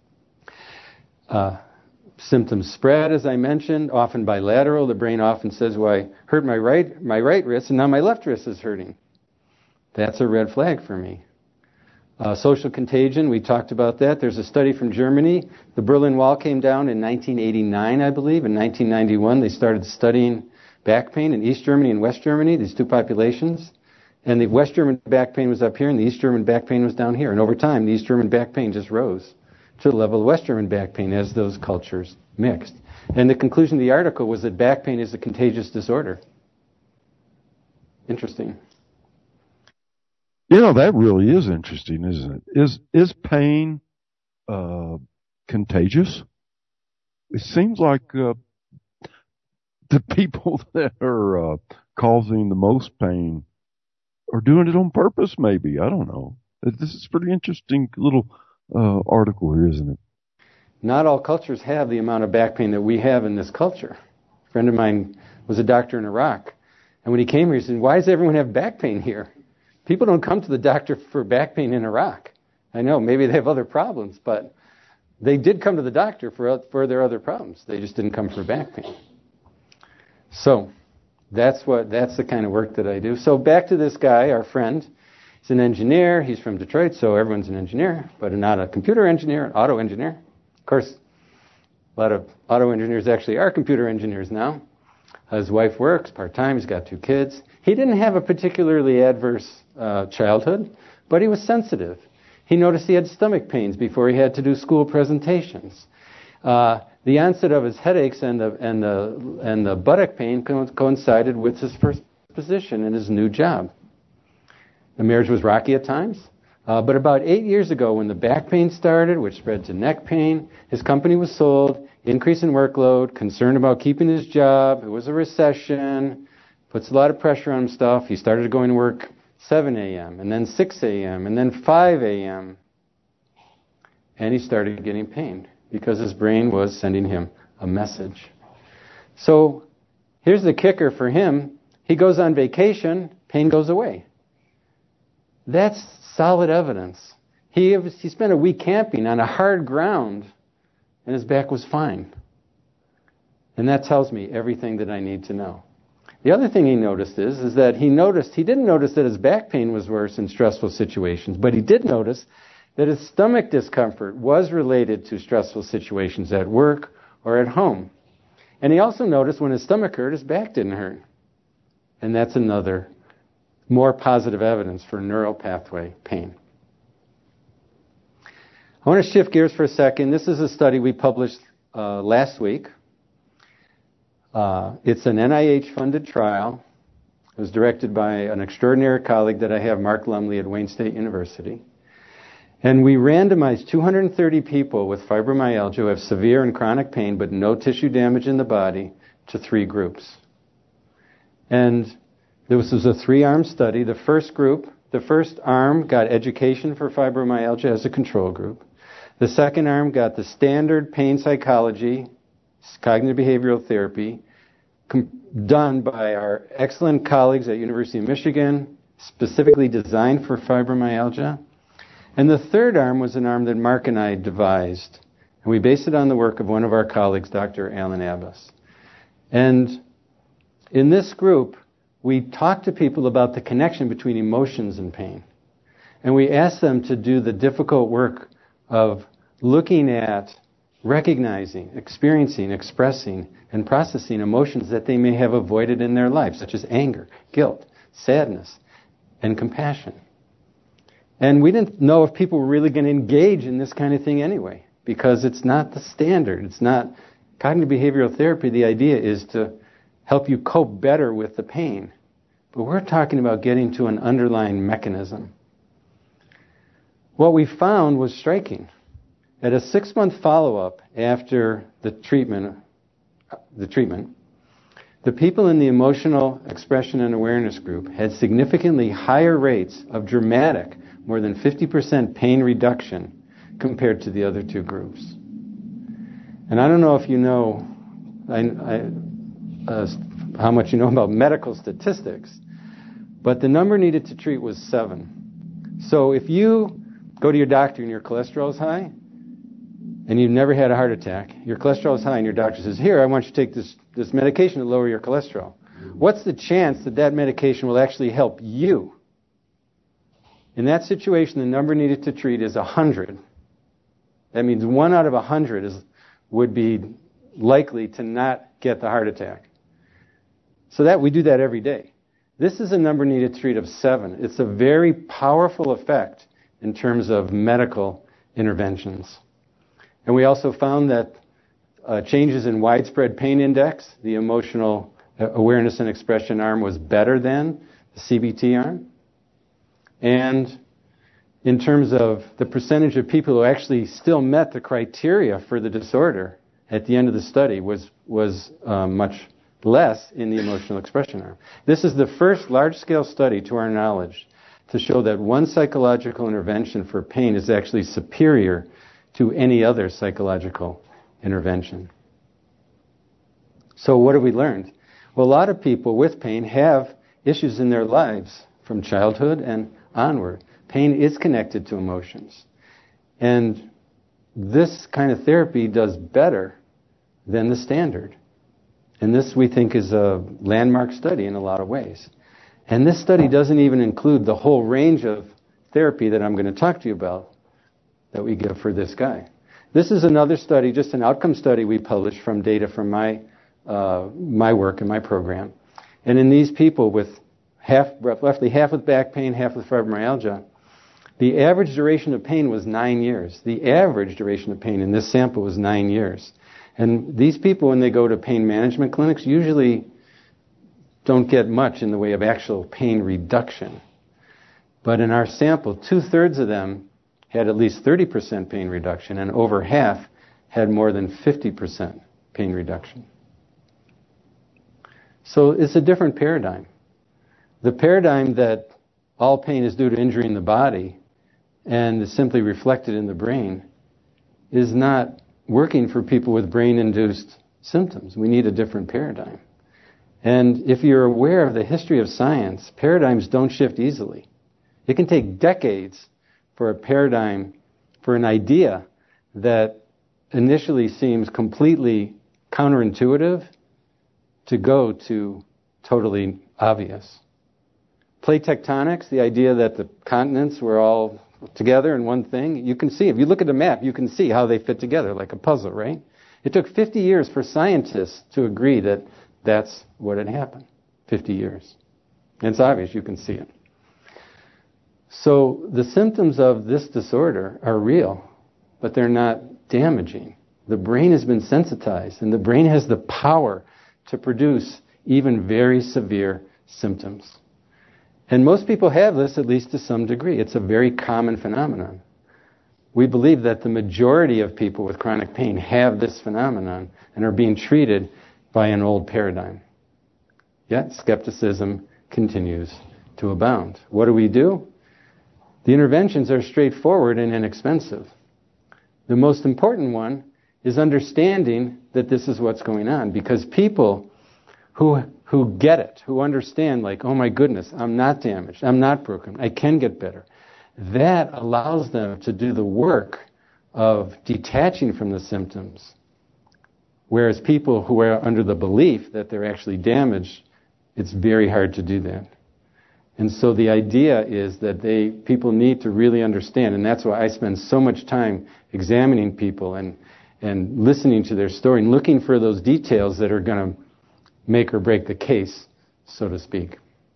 S5: Uh, symptoms spread, as I mentioned, often bilateral. The brain often says, well, I hurt my right, my right wrist, and now my left wrist is hurting. That's a red flag for me. Uh, social contagion, we talked about that. There's a study from Germany. The Berlin Wall came down in nineteen eighty-nine, I believe. In nineteen ninety-one, they started studying back pain in East Germany and West Germany, these two populations. And the West German back pain was up here, and the East German back pain was down here. And over time, the East German back pain just rose to the level of West German back pain as those cultures mixed. And the conclusion of the article was that back pain is a contagious disorder. Interesting.
S3: You know, that really is interesting, isn't it? Is is pain uh, contagious? It seems like uh, the people that are uh, causing the most pain are doing it on purpose, maybe. I don't know. This is a pretty interesting little uh, article here, isn't it?
S5: Not all cultures have the amount of back pain that we have in this culture. A friend of mine was a doctor in Iraq, and when he came here, he said, why does everyone have back pain here? People don't come to the doctor for back pain in Iraq. I know, maybe they have other problems, but they did come to the doctor for, for their other problems. They just didn't come for back pain. So that's what that's the kind of work that I do. So back to this guy, our friend. He's an engineer. He's from Detroit, so everyone's an engineer, but not a computer engineer, an auto engineer. Of course, a lot of auto engineers actually are computer engineers now. His wife works part-time. He's got two kids. He didn't have a particularly adverse uh, childhood, but he was sensitive. He noticed he had stomach pains before he had to do school presentations. Uh, the onset of his headaches and the and the and the buttock pain co- coincided with his first position in his new job. The marriage was rocky at times, uh, but about eight years ago, when the back pain started, which spread to neck pain, his company was sold. Increase in workload, concern about keeping his job. It was a recession. Puts a lot of pressure on himself. He started going to work seven a.m. and then six a.m. and then five a.m. And he started getting pain because his brain was sending him a message. So here's the kicker for him. He goes on vacation, pain goes away. That's solid evidence. He, he spent a week camping on a hard ground, and his back was fine. And that tells me everything that I need to know. The other thing he noticed is, is that he noticed, he didn't notice that his back pain was worse in stressful situations, but he did notice that his stomach discomfort was related to stressful situations at work or at home. And he also noticed when his stomach hurt, his back didn't hurt. And that's another more positive evidence for neural pathway pain. I want to shift gears for a second. This is a study we published uh, last week. Uh, it's an N I H-funded trial. It was directed by an extraordinary colleague that I have, Mark Lumley at Wayne State University. And we randomized two hundred thirty people with fibromyalgia who have severe and chronic pain but no tissue damage in the body to three groups. And this was a three-arm study. The first group, the first arm got education for fibromyalgia as a control group. The second arm got the standard pain psychology, cognitive behavioral therapy, com- done by our excellent colleagues at University of Michigan, specifically designed for fibromyalgia. And the third arm was an arm that Mark and I devised. And we based it on the work of one of our colleagues, Doctor Alan Abbas. And in this group, we talked to people about the connection between emotions and pain. And we asked them to do the difficult work of looking at, recognizing, experiencing, expressing, and processing emotions that they may have avoided in their life, such as anger, guilt, sadness, and compassion. And we didn't know if people were really going to engage in this kind of thing anyway, because it's not the standard. It's not cognitive behavioral therapy. The idea is to help you cope better with the pain. But we're talking about getting to an underlying mechanism. What we found was striking. At a six-month follow-up after the treatment, the treatment, the people in the emotional expression and awareness group had significantly higher rates of dramatic, more than fifty percent pain reduction compared to the other two groups. And I don't know if you know I, I, uh, how much you know about medical statistics, but the number needed to treat was seven. So if you go to your doctor and your cholesterol is high, and you've never had a heart attack, your cholesterol is high, and your doctor says, here, I want you to take this, this medication to lower your cholesterol. What's the chance that that medication will actually help you? In that situation, the number needed to treat is one hundred. That means one out of one hundred is, would be likely to not get the heart attack. So that we do that every day. This is a number needed to treat of seven. It's a very powerful effect in terms of medical interventions. And we also found that uh, changes in widespread pain index, the emotional awareness and expression arm, was better than the C B T arm. And in terms of the percentage of people who actually still met the criteria for the disorder at the end of the study was, was uh, much less in the emotional expression arm. This is the first large-scale study, to our knowledge, to show that one psychological intervention for pain is actually superior to any other psychological intervention. So what have we learned? Well, a lot of people with pain have issues in their lives from childhood and onward. Pain is connected to emotions. And this kind of therapy does better than the standard. And this, we think, is a landmark study in a lot of ways. And this study doesn't even include the whole range of therapy that I'm going to talk to you about that we give for this guy. This is another study, just an outcome study we published from data from my uh, my work and my program. And in these people with half, roughly half with back pain, half with fibromyalgia, the average duration of pain was nine years. The average duration of pain in this sample was nine years. And these people, when they go to pain management clinics, usually don't get much in the way of actual pain reduction. But in our sample, two-thirds of them had at least thirty percent pain reduction, and over half had more than fifty percent pain reduction. So it's a different paradigm. The paradigm that all pain is due to injury in the body and is simply reflected in the brain is not working for people with brain-induced symptoms. We need a different paradigm. And if you're aware of the history of science, paradigms don't shift easily. It can take decades for a paradigm, for an idea that initially seems completely counterintuitive to go to totally obvious. Plate tectonics, the idea that the continents were all together in one thing, you can see, if you look at a map, you can see how they fit together like a puzzle, right? It took fifty years for scientists to agree that that's what had happened. fifty years. And it's obvious, you can see it. So the symptoms of this disorder are real, but they're not damaging. The brain has been sensitized, and the brain has the power to produce even very severe symptoms. And most people have this, at least to some degree. It's a very common phenomenon. We believe that the majority of people with chronic pain have this phenomenon and are being treated by an old paradigm. Yet skepticism continues to abound. What do we do? The interventions are straightforward and inexpensive. The most important one is understanding that this is what's going on, because people who who get it, who understand, like, oh my goodness, I'm not damaged, I'm not broken, I can get better, that allows them to do the work of detaching from the symptoms. Whereas people who are under the belief that they're actually damaged, it's very hard to do that. And so the idea is that they people need to really understand, and that's why I spend so much time examining people and, and listening to their story and looking for those details that are going to make or break the case, so to speak.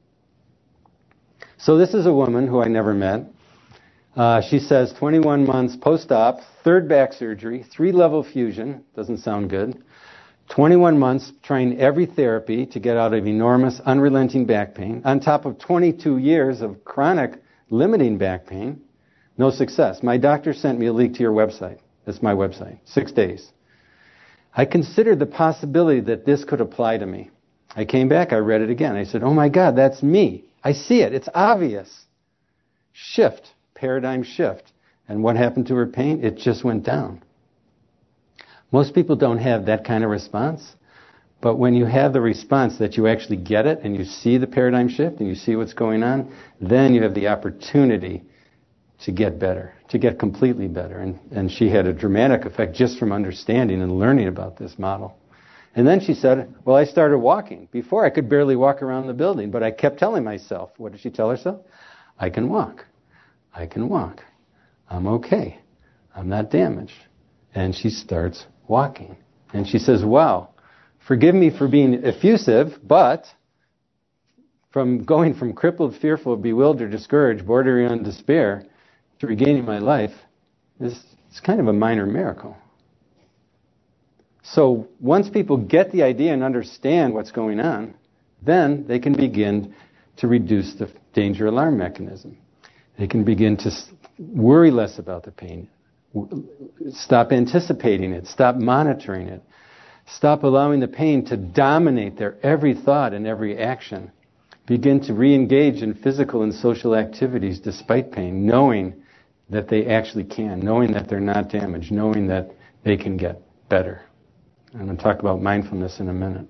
S5: So this is a woman who I never met. Uh, she says twenty-one months post-op, third back surgery, three-level fusion, doesn't sound good. twenty-one months trying every therapy to get out of enormous, unrelenting back pain, on top of twenty-two years of chronic, limiting back pain. No success. My doctor sent me a link to your website. That's my website. Six days. I considered the possibility that this could apply to me. I came back, I read it again. I said, oh my God, that's me. I see it. It's obvious. Shift. Paradigm shift. And what happened to her pain? It just went down. Most people don't have that kind of response. But when you have the response that you actually get it and you see the paradigm shift and you see what's going on, then you have the opportunity to get better, to to get completely better. And, and she had a dramatic effect just from understanding and learning about this model. And then she said, well, I started walking. Before I could barely walk around the building, but I kept telling myself, what did she tell herself? I can walk. I can walk. I'm okay. I'm not damaged. And she starts walking. And she says, wow, forgive me for being effusive, but from going from crippled, fearful, bewildered, discouraged, bordering on despair to regaining my life is it's kind of a minor miracle. So once people get the idea and understand what's going on, then they can begin to reduce the danger alarm mechanism. They can begin to worry less about the pain, stop anticipating it, stop monitoring it, stop allowing the pain to dominate their every thought and every action, begin to re-engage in physical and social activities despite pain, knowing that they actually can, knowing that they're not damaged, knowing that they can get better. I'm going to talk about mindfulness in a minute.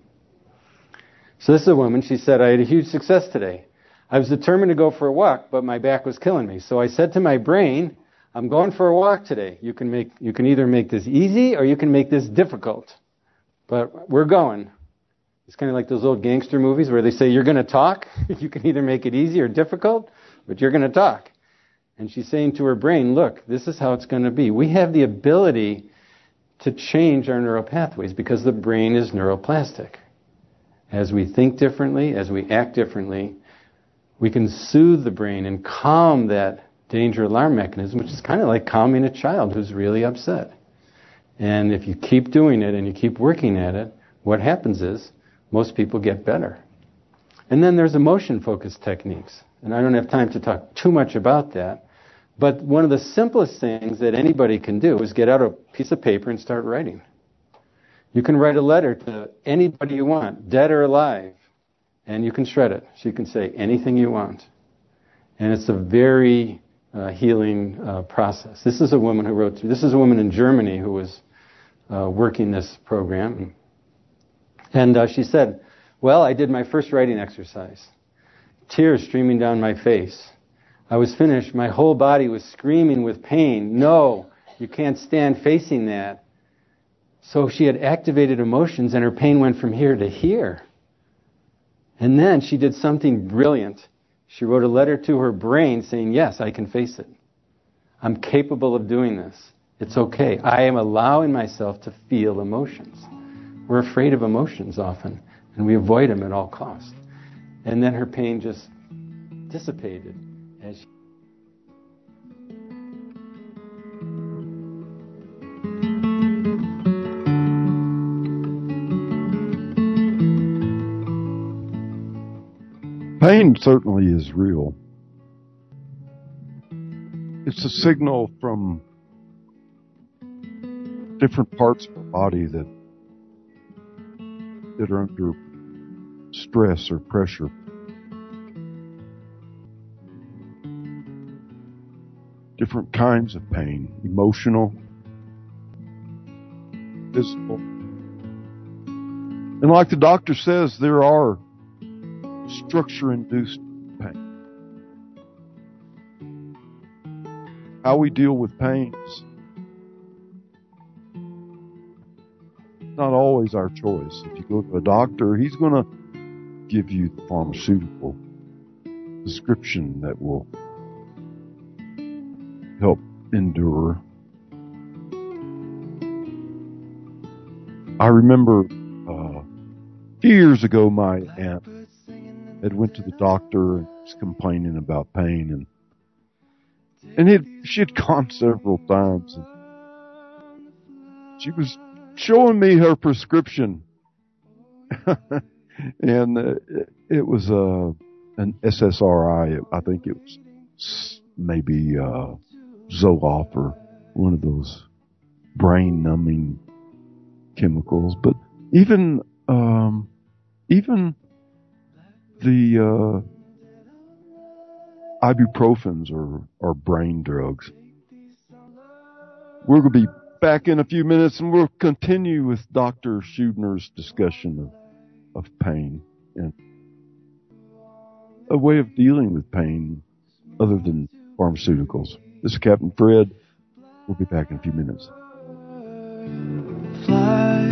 S5: So this is a woman, she said, I had a huge success today. I was determined to go for a walk, but my back was killing me. So I said to my brain, I'm going for a walk today. You can make, you can either make this easy or you can make this difficult. But we're going. It's kind of like those old gangster movies where they say, you're going to talk. You can either make it easy or difficult, but you're going to talk. And she's saying to her brain, look, this is how it's going to be. We have the ability to change our neural pathways because the brain is neuroplastic. As we think differently, as we act differently, we can soothe the brain and calm that danger alarm mechanism, which is kind of like calming a child who's really upset. And if you keep doing it and you keep working at it, what happens is most people get better. And then there's emotion-focused techniques. And I don't have time to talk too much about that. But one of the simplest things that anybody can do is get out a piece of paper and start writing. You can write a letter to anybody you want, dead or alive, and you can shred it. So you can say anything you want. And it's a very uh, healing uh, process. This is a woman who wrote, this is a woman in Germany who was uh, working this program. And uh, she said, well, I did my first writing exercise. Tears streaming down my face. I was finished. My whole body was screaming with pain. No, you can't stand facing that. So she had activated emotions and her pain went from here to here. And then she did something brilliant. She wrote a letter to her brain saying, yes, I can face it. I'm capable of doing this. It's okay. I am allowing myself to feel emotions. We're afraid of emotions often, and we avoid them at all costs. And then her pain just dissipated as she
S3: Pain certainly is real. It's a signal from different parts of the body that that are under stress or pressure. Different kinds of pain, emotional, physical. And like the doctor says, there are structure-induced pain. How we deal with pain is not always our choice. If you go to a doctor, he's going to give you the pharmaceutical prescription that will help endure. I remember uh, a few years ago, my aunt had went to the doctor and was complaining about pain, and and it, she had gone several times, and she was showing me her prescription, and uh, it, it was uh, an S S R I. I think it was maybe uh, Zoloft or one of those brain-numbing chemicals. But even um, even the uh, ibuprofens are, are brain drugs. We're going to be back in a few minutes, and we'll continue with Doctor Schubner's discussion of, of pain and a way of dealing with pain other than pharmaceuticals. This is Captain Fred. We'll be back in a few minutes.
S9: Fly,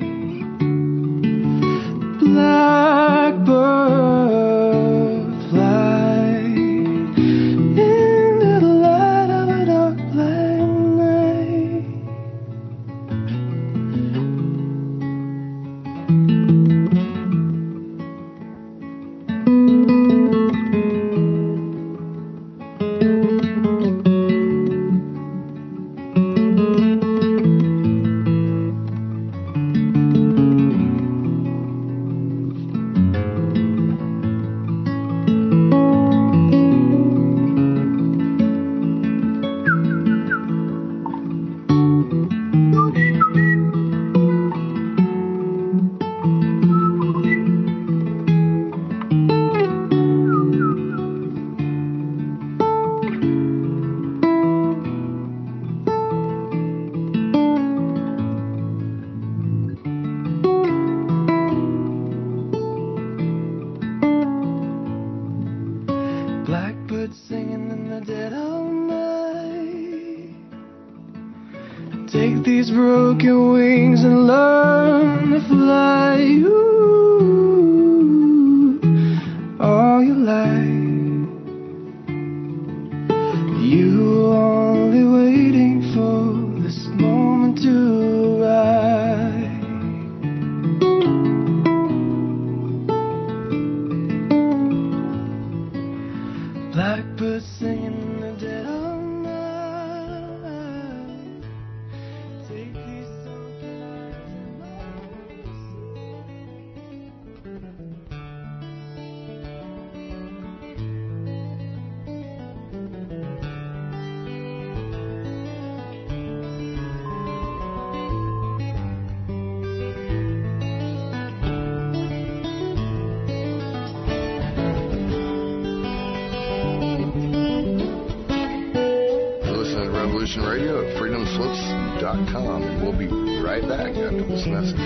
S9: blackbird, fly into the light of a dark black night. Broken wings and learn to fly. Ooh, all your life, you only waiting for this moment to arrive. Blackbirds singing in the dead of
S2: Radio at freedom slips dot com, and we'll be right back after this message.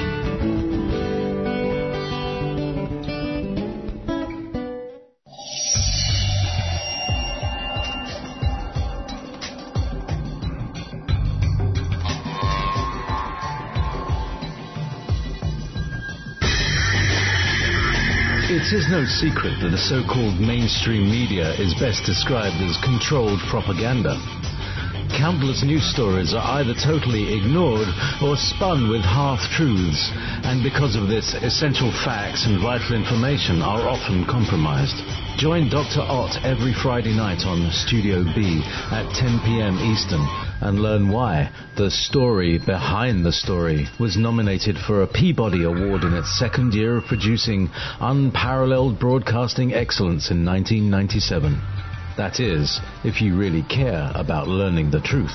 S10: It is no secret that the so-called mainstream media is best described as controlled propaganda. Countless news stories are either totally ignored or spun with half-truths, and because of this, essential facts and vital information are often compromised. Join Doctor Ott every Friday night on Studio B at ten p.m. Eastern and learn why The Story Behind the Story was nominated for a Peabody Award in its second year of producing unparalleled broadcasting excellence in nineteen ninety-seven. That is, if you really care about learning the truth.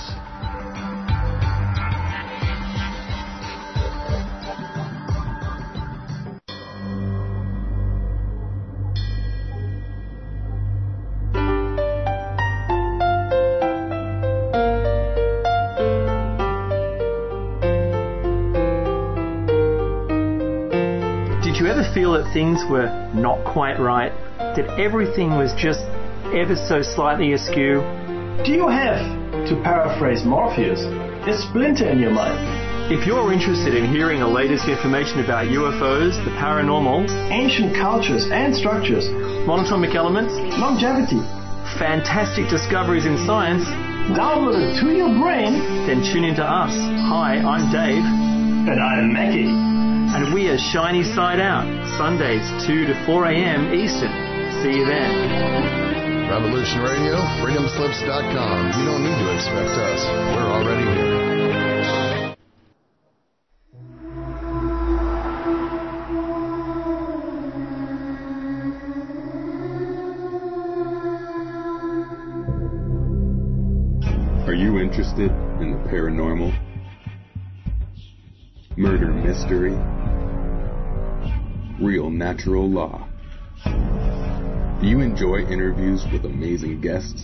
S11: Did you ever feel that things were not quite right? That everything was just ever so slightly askew?
S12: Do you have, to paraphrase Morpheus, a splinter in your mind?
S11: If you're interested in hearing the latest information about U F Os, the paranormal,
S12: ancient cultures and structures,
S11: monatomic elements,
S12: longevity,
S11: fantastic discoveries in science,
S12: downloaded to your brain,
S11: then tune into us. Hi, I'm Dave.
S12: And I'm Mackie.
S11: And we are Shiny Side Out, Sundays two to four a.m. Eastern. See you then.
S2: Revolution Radio, freedom slips dot com. You don't need to expect us. We're already here.
S13: Are you interested in the paranormal? Murder mystery? Real natural law? Do you enjoy interviews with amazing guests?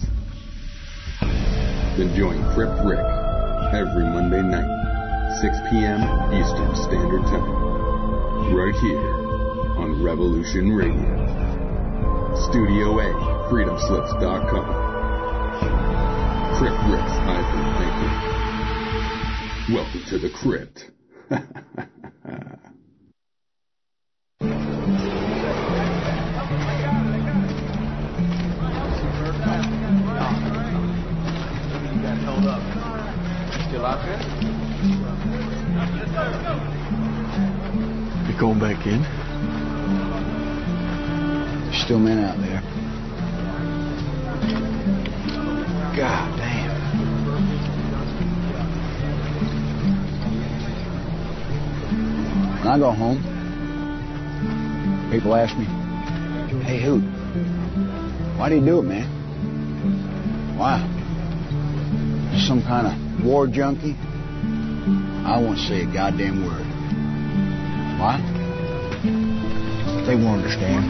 S13: Then join Crip Rick every Monday night, six p.m. Eastern Standard Time, right here on Revolution Radio. Studio A, freedom slips dot com. Crypt Riffs, Ivan, thank you. Welcome to the Crypt.
S14: Still out there?
S15: You going back in? There's still men out there. God damn. When I go home, people ask me, "Hey, Hoot, why do you do it, man? Why? You some kind of war junkie?" I won't say a goddamn word. Why? They won't understand.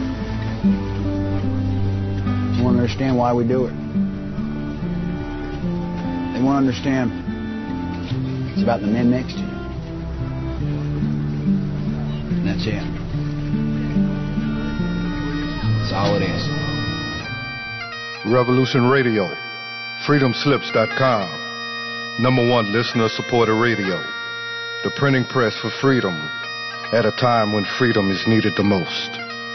S15: They won't understand why we do it. They won't understand it's about the men next to you. And that's it. That's all it is.
S16: Revolution Radio, freedom slips dot com, number one listener-supported radio, the printing press for freedom at a time when freedom is needed the most.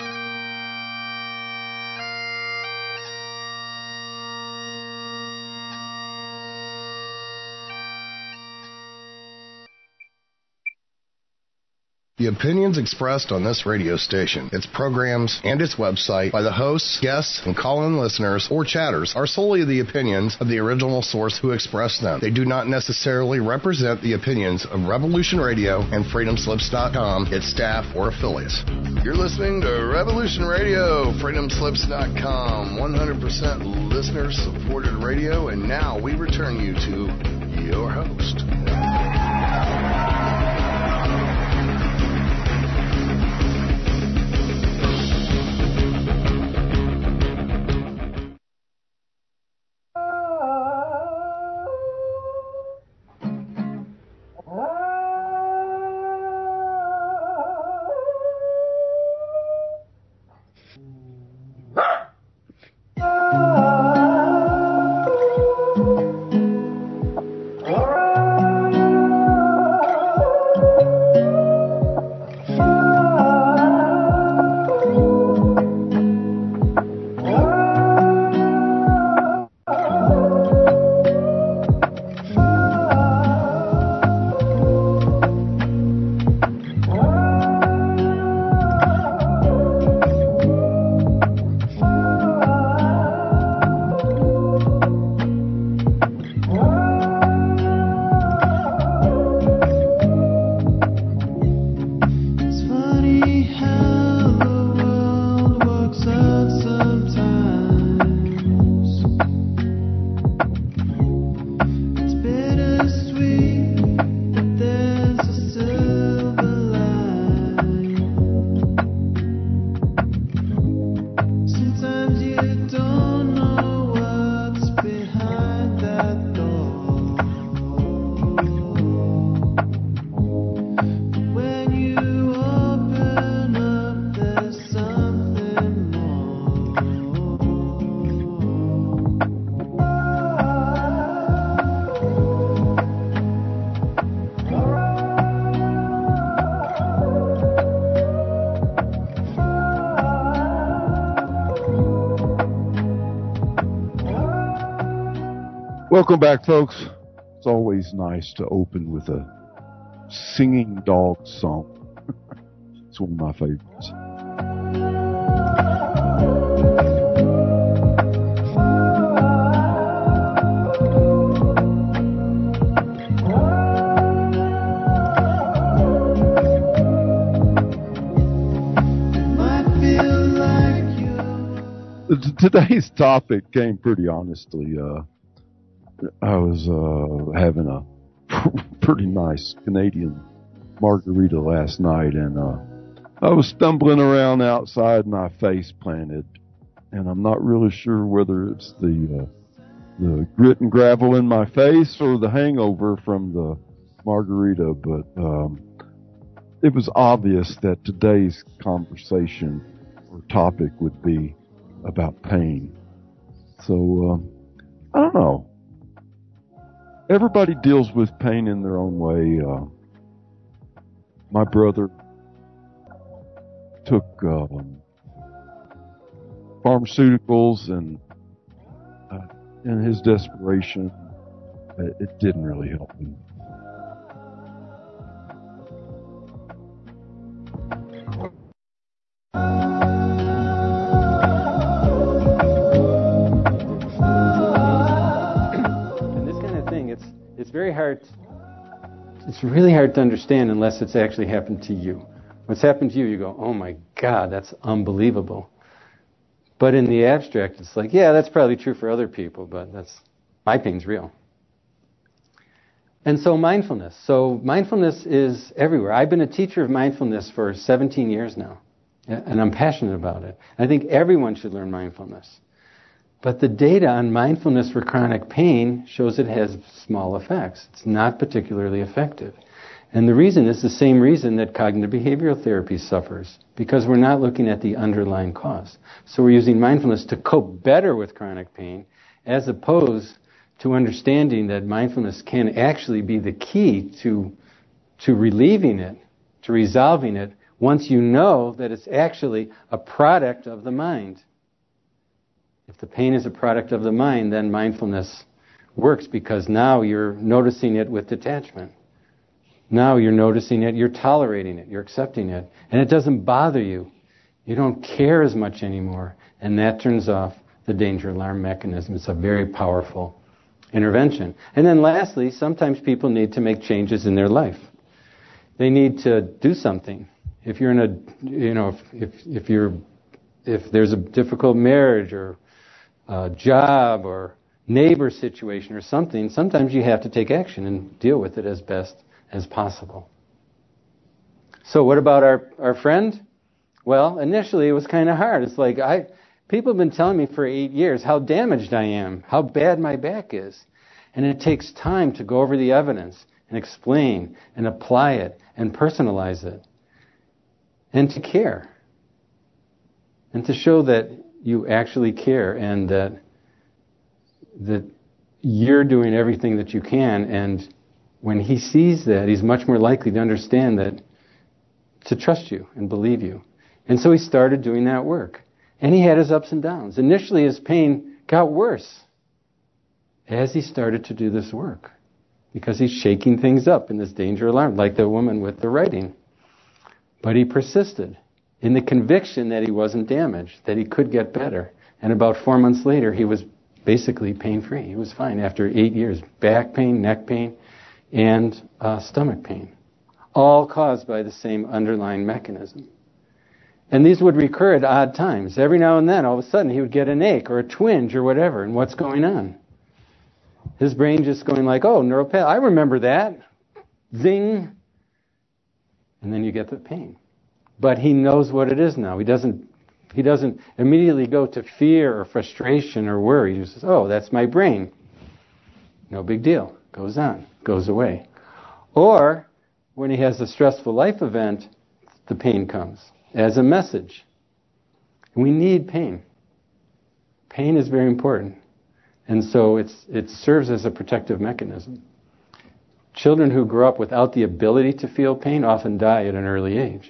S2: The opinions expressed on this radio station, its programs, and its website by the hosts, guests, and call-in listeners or chatters are solely the opinions of the original source who expressed them. They do not necessarily represent the opinions of Revolution Radio and freedom slips dot com, its staff, or affiliates. You're listening to Revolution Radio, freedom slips dot com, one hundred percent listener-supported radio, and now we return you to your host.
S3: Welcome back, folks. It's always nice to open with a singing dog song. It's one of my favorites. Today's topic came pretty honestly. Uh, I was uh, having a pretty nice Canadian margarita last night, and uh, I was stumbling around outside, and I face planted. And I'm not really sure whether it's the uh, the grit and gravel in my face or the hangover from the margarita, but um, it was obvious that today's conversation or topic would be about pain. So um, I don't know. everybody deals with pain in their own way. Uh, my brother took um, pharmaceuticals, and uh, in his desperation, it, it didn't really help him.
S5: It's very hard, it's really hard to understand unless it's actually happened to you. What's happened to you, you go, oh my God, that's unbelievable. But in the abstract, it's like, yeah, that's probably true for other people, but that's, my pain's real. And so mindfulness. So mindfulness is everywhere. I've been a teacher of mindfulness for seventeen years now, and I'm passionate about it. I think everyone should learn mindfulness. But the data on mindfulness for chronic pain shows it has small effects. It's not particularly effective. And the reason is the same reason that cognitive behavioral therapy suffers, because we're not looking at the underlying cause. So we're using mindfulness to cope better with chronic pain, as opposed to understanding that mindfulness can actually be the key to, to relieving it, to resolving it, once you know that it's actually a product of the mind. If the pain is a product of the mind, then mindfulness works, because now you're noticing it with detachment. Now you're noticing it, you're tolerating it, you're accepting it, and it doesn't bother you. You don't care as much anymore, and that turns off the danger alarm mechanism. It's a very powerful intervention. And then lastly, sometimes people need to make changes in their life. They need to do something. If you're in a, you know, if if, if you're, if there's a difficult marriage or Uh, job or neighbor situation or something, sometimes you have to take action and deal with it as best as possible. So what about our, our friend? Well, initially it was kind of hard. It's like, I people have been telling me for eight years how damaged I am, how bad my back is. And it takes time to go over the evidence and explain and apply it and personalize it. And to care. And to show that you actually care, and that that you're doing everything that you can, and when he sees that, he's much more likely to understand that, to trust you and believe you. And so he started doing that work. And he had his ups and downs. Initially his pain got worse as he started to do this work, because he's shaking things up in this danger alarm, like the woman with the writing. But he persisted in the conviction that he wasn't damaged, that he could get better. And about four months later, he was basically pain-free. He was fine after eight years. Back pain, neck pain, and uh, stomach pain. All caused by the same underlying mechanism. And these would recur at odd times. Every now and then, all of a sudden, he would get an ache or a twinge or whatever. And what's going on? His brain just going like, oh, neuropath, I remember that. Zing. And then you get the pain. But he knows what it is now. He doesn't he doesn't immediately go to fear or frustration or worry. He says, oh, that's my brain. No big deal. Goes on. Goes away. Or, when he has a stressful life event, the pain comes as a message. We need pain. Pain is very important. And so it's it serves as a protective mechanism. Children who grow up without the ability to feel pain often die at an early age.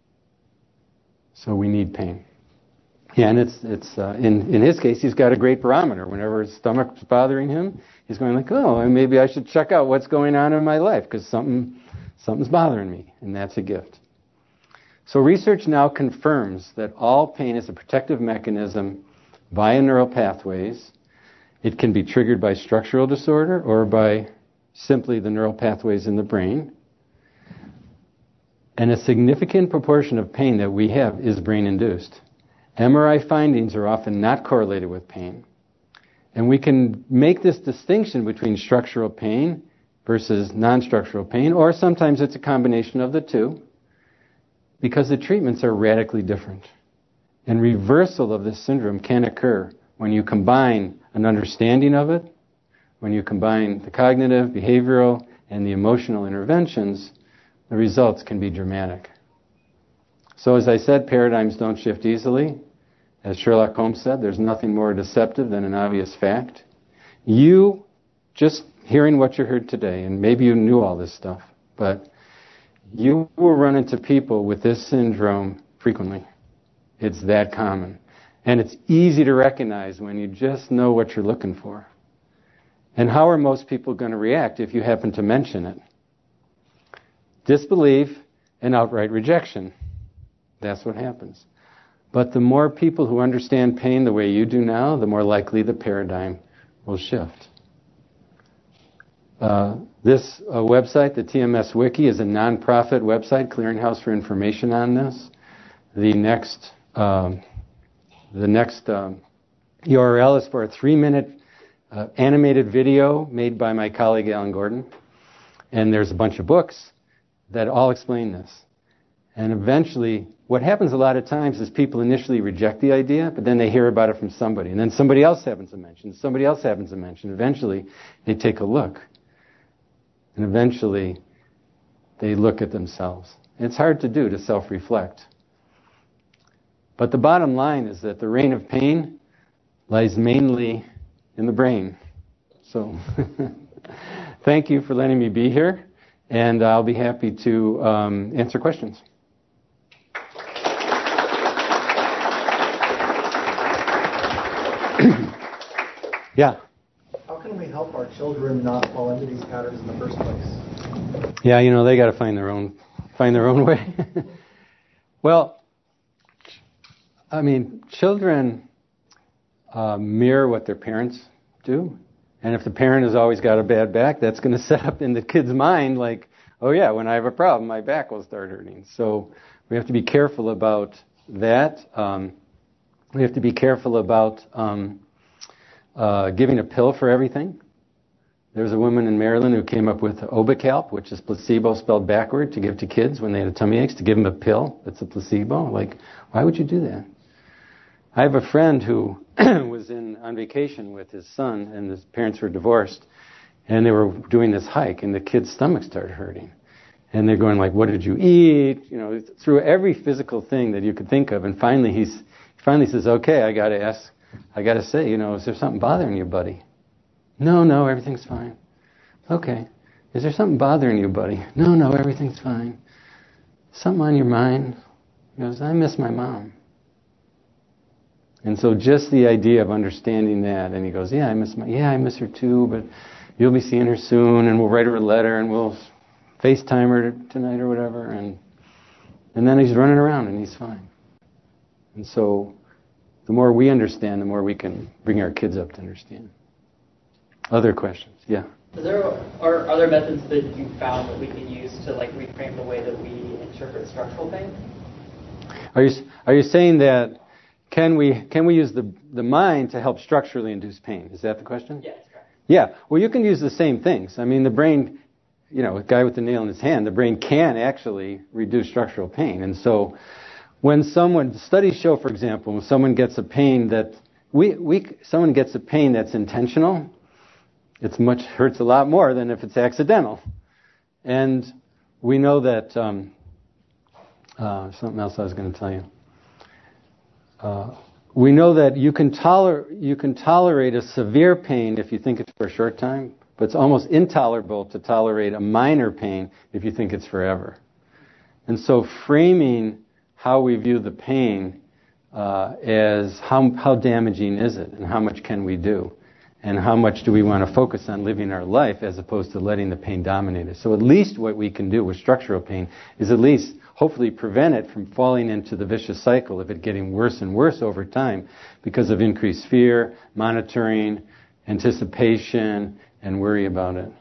S5: So we need pain. Yeah, and it's it's uh, in in his case, he's got a great barometer. Whenever his stomach's bothering him, he's going like, oh, maybe I should check out what's going on in my life, because something something's bothering me, and that's a gift. So research now confirms that all pain is a protective mechanism via neural pathways. It can be triggered by structural disorder or by simply the neural pathways in the brain. And a significant proportion of pain that we have is brain-induced. M R I findings are often not correlated with pain. And we can make this distinction between structural pain versus non-structural pain, or sometimes it's a combination of the two, because the treatments are radically different. And reversal of this syndrome can occur when you combine an understanding of it, when you combine the cognitive, behavioral, and the emotional interventions. The results can be dramatic. So as I said, paradigms don't shift easily. As Sherlock Holmes said, there's nothing more deceptive than an obvious fact. You just hearing what you heard today, and maybe you knew all this stuff, but you will run into people with this syndrome frequently. It's that common. And it's easy to recognize when you just know what you're looking for. And how are most people going to react if you happen to mention it? Disbelief and outright rejection. That's what happens. But the more people who understand pain the way you do now, the more likely the paradigm will shift. Uh, this uh, website, the T M S Wiki, is a non-profit website, clearinghouse for information on this. The next, um, the next um, U R L is for a three-minute uh, animated video made by my colleague Alan Gordon, and there's a bunch of books that all explain this. And eventually, what happens a lot of times is people initially reject the idea, but then they hear about it from somebody, and then somebody else happens to mention, somebody else happens to mention. Eventually, they take a look. And eventually, they look at themselves. And it's hard to do, to self-reflect. But the bottom line is that the reign of pain lies mainly in the brain. So, thank you for letting me be here, and I'll be happy to um, answer questions. Yeah.
S14: How can we help our children not fall into these patterns in the first place?
S5: Yeah, you know, they got to find their own find their own way. Well, I mean, children uh, mirror what their parents do, and if the parent has always got a bad back, that's going to set up in the kid's mind like, oh yeah, when I have a problem, my back will start hurting. So we have to be careful about that. Um, we have to be careful about um, uh, giving a pill for everything. There was a woman in Maryland who came up with Obicalp, which is placebo spelled backward, to give to kids when they had tummy aches, to give them a pill that's a placebo. Like, why would you do that? I have a friend who was in on vacation with his son, and his parents were divorced, and they were doing this hike, and the kid's stomach started hurting. And they're going like, what did you eat? You know, through every physical thing that you could think of. And finally he's, he finally says, okay, I got to ask, I got to say, you know, is there something bothering you, buddy? No, no, everything's fine. Okay. Is there something bothering you, buddy? No, no, everything's fine. Something on your mind? He goes, I miss my mom. And so just the idea of understanding that, and he goes, yeah, I miss my, yeah, I miss her too, but you'll be seeing her soon, and we'll write her a letter, and we'll FaceTime her tonight or whatever, and and then he's running around and he's fine. And so the more we understand, the more we can bring our kids up to understand. Other questions? Yeah.
S17: Is there are other methods that you found that we can use to like reframe the way that we interpret structural pain?
S5: Are you are you saying that can we can we use the the mind to help structurally induce pain? Is that the question?
S17: Yes, correct.
S5: Yeah. Well, you can use the same things. I mean, the brain, you know, a guy with the nail in his hand, the brain can actually reduce structural pain. And so when someone, studies show, for example, when someone gets a pain that, we, we, someone gets a pain that's intentional, it's much, hurts a lot more than if it's accidental. And we know that, um, uh, something else I was going to tell you. Uh, we know that you can toler- you can tolerate a severe pain if you think it's for a short time, but it's almost intolerable to tolerate a minor pain if you think it's forever. And so framing how we view the pain uh, as how, how damaging is it, and how much can we do, and how much do we want to focus on living our life as opposed to letting the pain dominate us. So at least what we can do with structural pain is at least hopefully prevent it from falling into the vicious cycle of it getting worse and worse over time because of increased fear, monitoring, anticipation, and worry about it.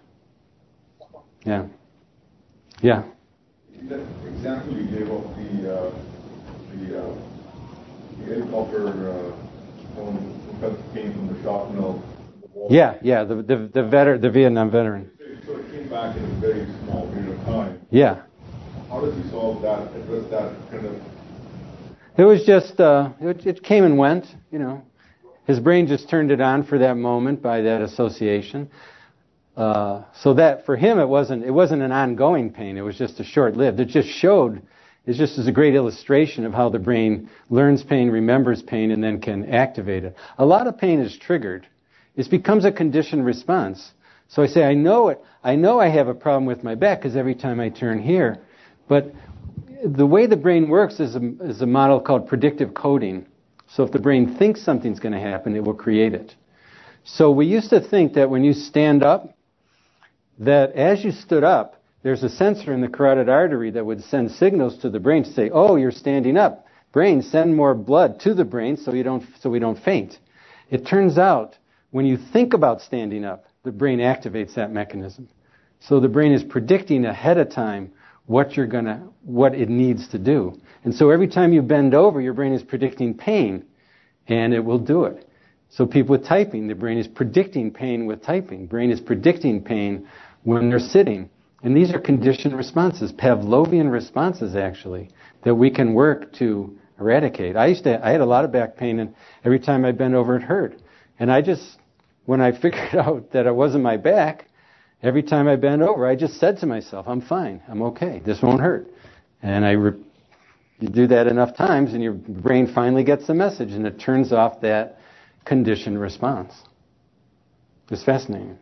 S5: Yeah. Yeah.
S18: That example you gave of the uh, the, uh, the helicopter uh, someone who felt pain from the sharp nose.
S5: Yeah, yeah, the the the veteran, the Vietnam veteran.
S18: So it came back in a very small period of time.
S5: Yeah.
S18: How does he solve that? Address that kind of?
S5: It was just uh, it, it came and went. You know, his brain just turned it on for that moment by that association. Uh, so that for him it wasn't it wasn't an ongoing pain. It was just a short-lived. It just showed. It just is a great illustration of how the brain learns pain, remembers pain, and then can activate it. A lot of pain is triggered. It becomes a conditioned response. So I say, I know it. I know I have a problem with my back because every time I turn here. But the way the brain works is a, is a model called predictive coding. So if the brain thinks something's going to happen, it will create it. So we used to think that when you stand up, that as you stood up, there's a sensor in the carotid artery that would send signals to the brain to say, oh, you're standing up. Brain, send more blood to the brain so you don't, so we don't faint. It turns out when you think about standing up, the brain activates that mechanism. So the brain is predicting ahead of time what you're gonna, what it needs to do. And so every time you bend over, your brain is predicting pain, and it will do it. So people with typing, the brain is predicting pain with typing. Brain is predicting pain when they're sitting. And these are conditioned responses, Pavlovian responses actually, that we can work to eradicate. I used to, I had a lot of back pain, and every time I bent over it hurt. And I just, when I figured out that it wasn't my back, every time I bent over, I just said to myself, I'm fine, I'm okay, this won't hurt. And I re- you do that enough times and your brain finally gets the message and it turns off that conditioned response. It's fascinating.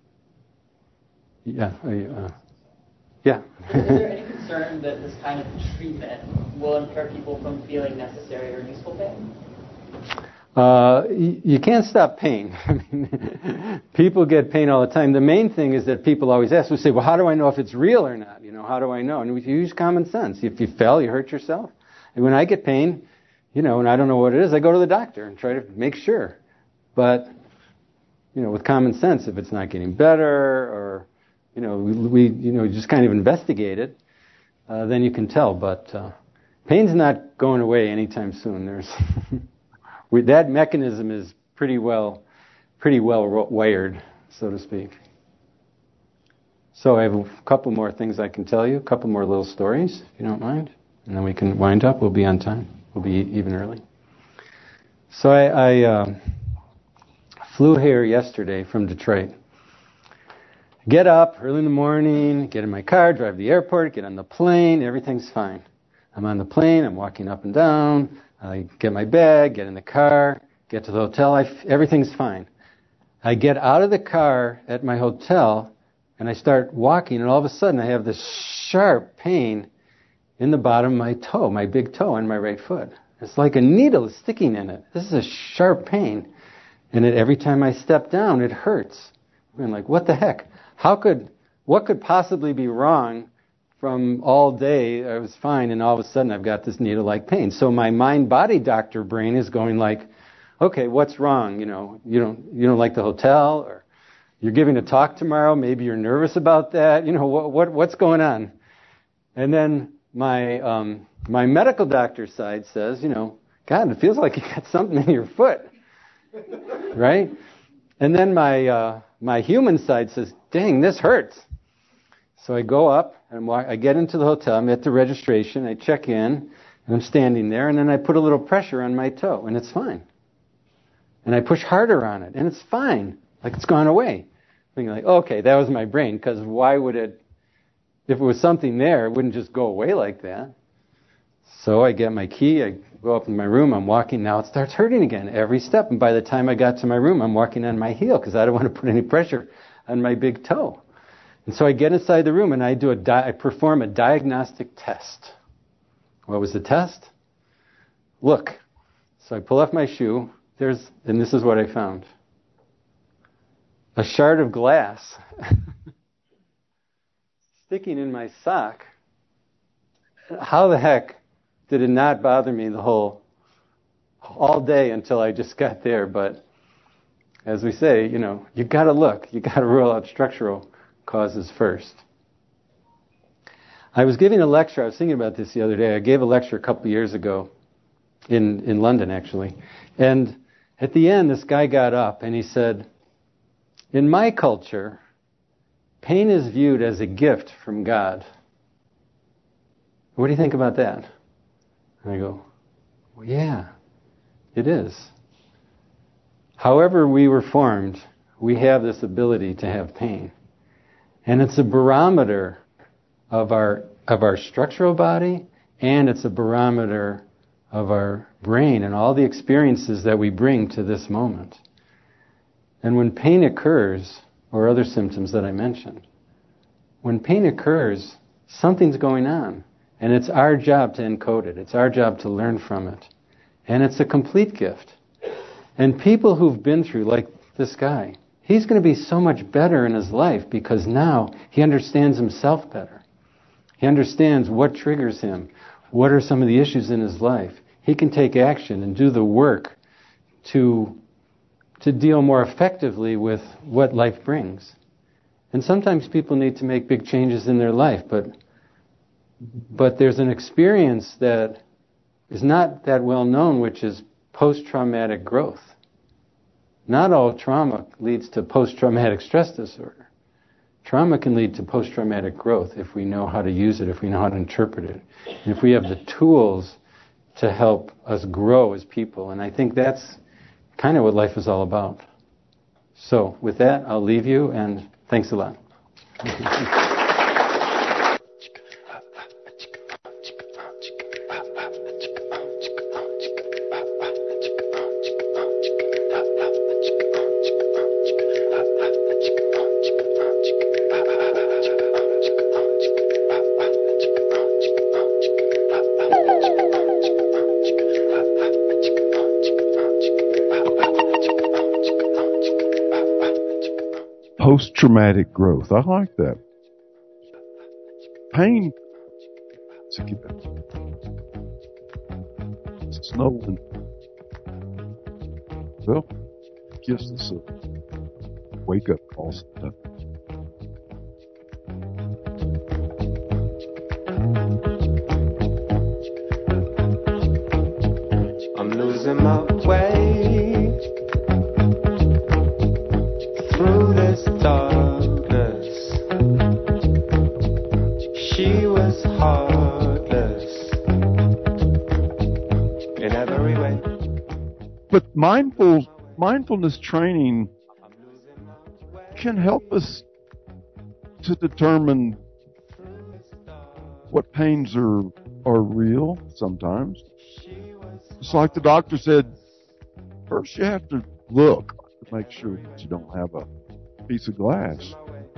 S5: Yeah. Uh, yeah.
S17: Is there any concern that this kind of treatment will impair people from feeling necessary or useful pain?
S5: Uh, you, you can't stop pain. I mean, people get pain all the time. The main thing is that people always ask, we say, well, how do I know if it's real or not? You know, how do I know? And we use common sense. If you fell, you hurt yourself. And when I get pain, you know, and I don't know what it is, I go to the doctor and try to make sure. But, you know, with common sense, if it's not getting better or, you know, we, we you know, just kind of investigate it, uh, then you can tell. But uh, pain's not going away anytime soon. There's we, that mechanism is pretty well, pretty well wired, so to speak. So I have a couple more things I can tell you, a couple more little stories, if you don't mind, and then we can wind up. We'll be on time. We'll be even early. So I, I uh, flew here yesterday from Detroit. Get up early in the morning, get in my car, drive to the airport, get on the plane, everything's fine. I'm on the plane, I'm walking up and down, I get my bag, get in the car, get to the hotel, I f- everything's fine. I get out of the car at my hotel, and I start walking, and all of a sudden I have this sharp pain in the bottom of my toe, my big toe on my right foot. It's like a needle is sticking in it. This is a sharp pain. And it, every time I step down, it hurts. I'm like, what the heck? How could, what could possibly be wrong from all day? I was fine, and all of a sudden I've got this needle-like pain. So my mind-body doctor brain is going like, okay, what's wrong? You know, you don't, you don't like the hotel, or you're giving a talk tomorrow. Maybe you're nervous about that. You know, what, what what's going on? And then my um, my medical doctor side says, you know, God, it feels like you got something in your foot, right? And then my uh, my human side says, dang, this hurts. So I go up and walk, I get into the hotel. I'm at the registration. I check in, and I'm standing there, and then I put a little pressure on my toe, and it's fine. And I push harder on it, and it's fine, like it's gone away. Thinking like, okay, that was my brain, because why would it? If it was something there, it wouldn't just go away like that. So I get my key, I go up in my room, I'm walking, now it starts hurting again every step. And by the time I got to my room, I'm walking on my heel because I don't want to put any pressure on my big toe. And so I get inside the room and I do a di- I perform a diagnostic test. What was the test? Look. So I pull off my shoe, there's, and this is what I found. A shard of glass sticking in my sock. How the heck did it not bother me the whole, all day until I just got there? But as we say, you know, you got to look. You got to rule out structural causes first. I was giving a lecture. I was thinking about this the other day. I gave a lecture a couple of years ago in, in London, actually. And at the end, this guy got up and he said, in my culture, pain is viewed as a gift from God. What do you think about that? And I go, well, yeah, it is. However we were formed, we have this ability to have pain. And it's a barometer of our of our structural body, and it's a barometer of our brain and all the experiences that we bring to this moment. And when pain occurs, or other symptoms that I mentioned. When pain occurs, something's going on, and it's our job to encode it. It's our job to learn from it. And it's a complete gift. And people who've been through, like this guy, he's going to be so much better in his life because now he understands himself better. He understands what triggers him, what are some of the issues in his life. He can take action and do the work to, to deal more effectively with what life brings. And sometimes people need to make big changes in their life, but but there's an experience that is not that well known, which is post-traumatic growth. Not all trauma leads to post-traumatic stress disorder. Trauma can lead to post-traumatic growth if we know how to use it, if we know how to interpret it, and if we have the tools to help us grow as people. And I think that's kind of what life is all about. So with that, I'll leave you, and thanks a lot.
S3: Post-traumatic growth. I like that. Pain. Snowing. Well, gives us a wake-up call sometimes.
S9: I'm losing my way through this darkness. She was heartless in every way.
S3: But mindful mindfulness training can help us to determine what pains are are real sometimes. It's like the doctor said, first you have to look to make sure that you don't have a piece of glass.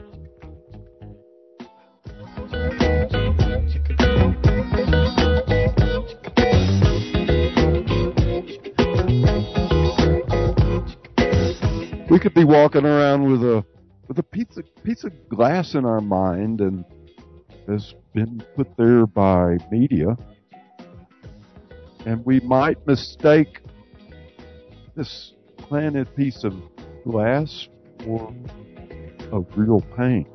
S3: We could be walking around with a with a piece of, piece of glass in our mind, and has been put there by media, and we might mistake this planted piece of glass for a real pain.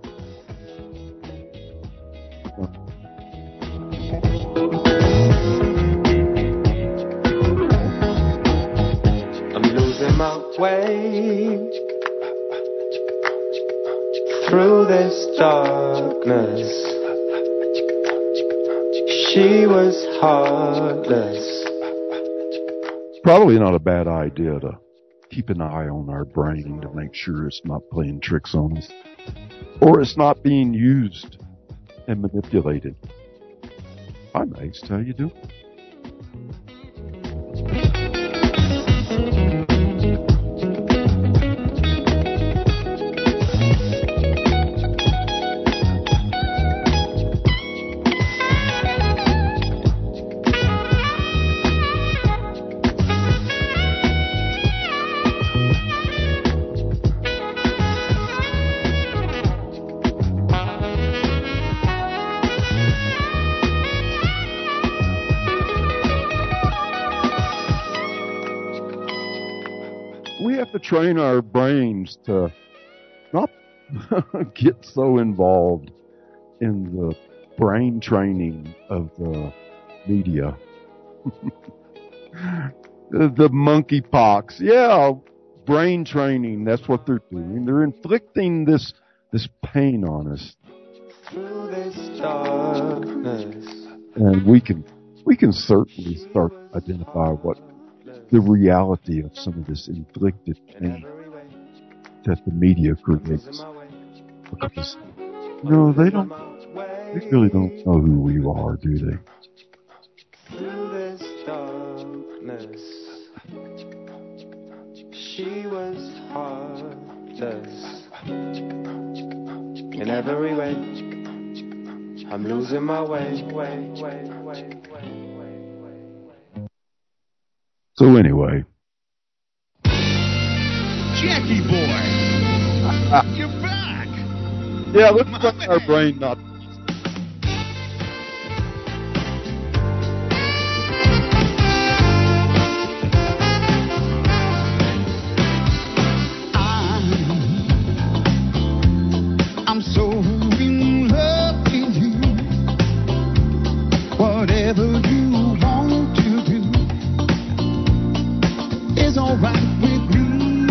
S9: I'm losing my way through this darkness. She was heartless.
S3: Probably not a bad idea to keep an eye on our brain to make sure it's not playing tricks on us, or it's not being used and manipulated. Hi, Mace. How you doing? Train our brains to not get so involved in the brain training of the media. the, the monkeypox, yeah, brain training. That's what they're doing. They're inflicting this this pain on us.
S9: Through this darkness.
S3: And we can we can certainly start to identify what the reality of some of this inflicted pain that the media creates. Because, you know, they don't, they really don't know who we are, do they?
S9: Through this darkness, she was heartless.
S19: In every way, I'm losing my way, way, way, way, way.
S3: So anyway.
S20: Jackie boy, you're back.
S3: Yeah, let's let our brain not.
S20: I'm so in love with you. Whatever you want to do is alright with me.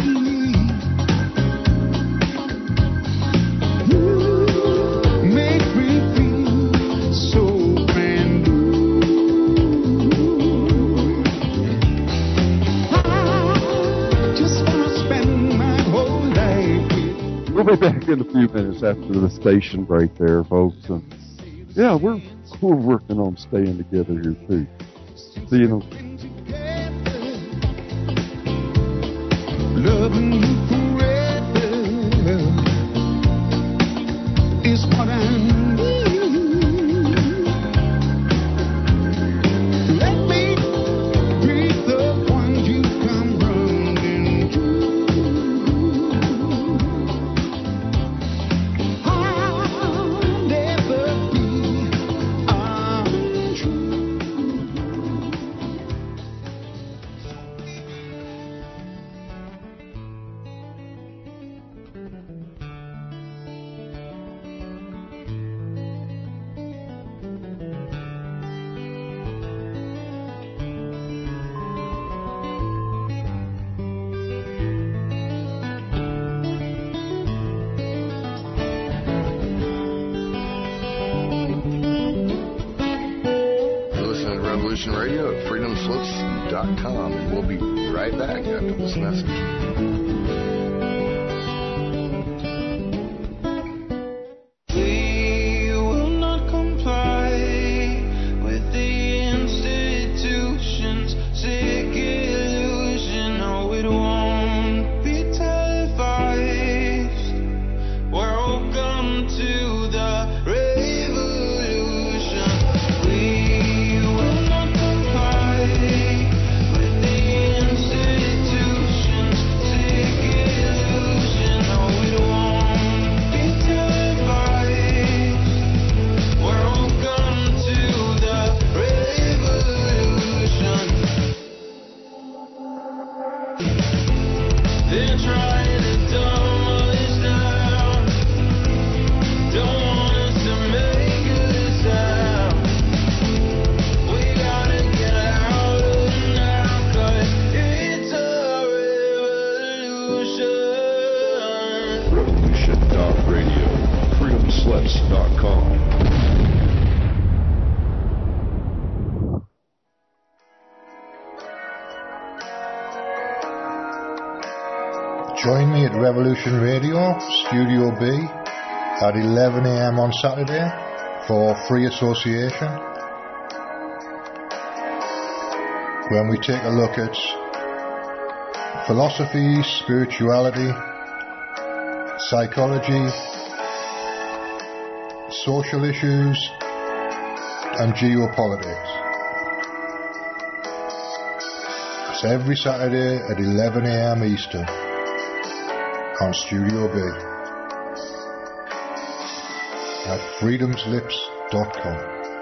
S20: You make me feel so brand new. I just wanna spend my whole life with you.
S3: We'll be back in a few minutes after the station break there, folks. And yeah, we're we're working on staying together here too. So you know.
S20: Loving you forever is what I need. Let me be the one you come running to. I'll never be untrue.
S2: You're listening to Revolution Radio at freedom slips dot com, and we'll be right back after this message.
S7: We will not comply with the institution's sick illusion. No, it won't be televised. Welcome to the revolution. We will not comply with the institution's sick illusion. No, it won't be televised. Welcome to the revolution. They're trying to dumb us down. Don't want us to make a sound. We gotta get out of now, 'cause it's a revolution.
S16: Revolution dot radio, freedom slips dot com.
S21: Join me at Revolution Radio, Studio B, at eleven a.m. on Saturday for free association, when we take a look at philosophy, spirituality, psychology, social issues, and geopolitics. It's every Saturday at eleven a.m. Eastern on Studio B at freedom slips dot com.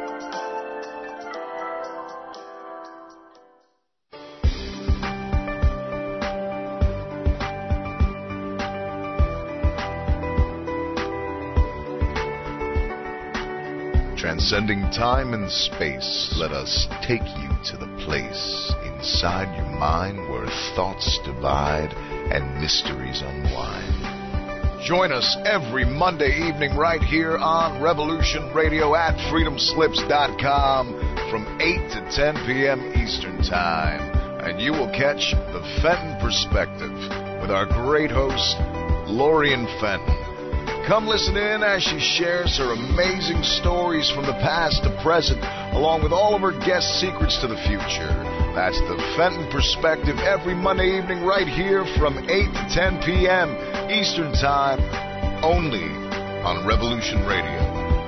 S22: Transcending time and space, let us take you to the place inside your mind where thoughts divide and mysteries unwind. Join us every Monday evening right here on Revolution Radio at freedom slips dot com from eight to ten p.m. Eastern Time. And you will catch the Fenton Perspective with our great host, Lorian Fenton. Come listen in as she shares her amazing stories from the past to present, along with all of her guest secrets to the future. That's the Fenton Perspective every Monday evening right here from eight to ten p.m. Eastern Time, only on Revolution Radio.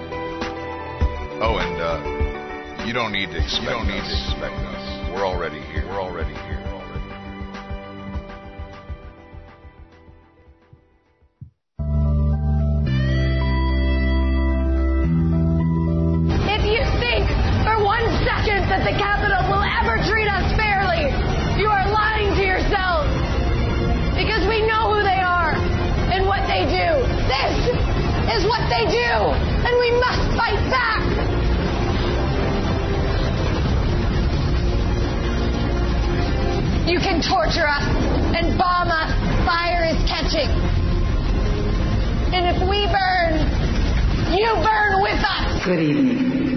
S22: Oh, and uh, you don't need to expect you don't need us. to expect us. We're already here. We're already here.
S1: If you think for one second that the Capitol will ever treat us fairly, you are lying to yourselves. Because we know who they are and what they do. This is what they do, and we must fight back. You can torture us and bomb us. Fire is catching. And if we burn, you burn with us. Good evening.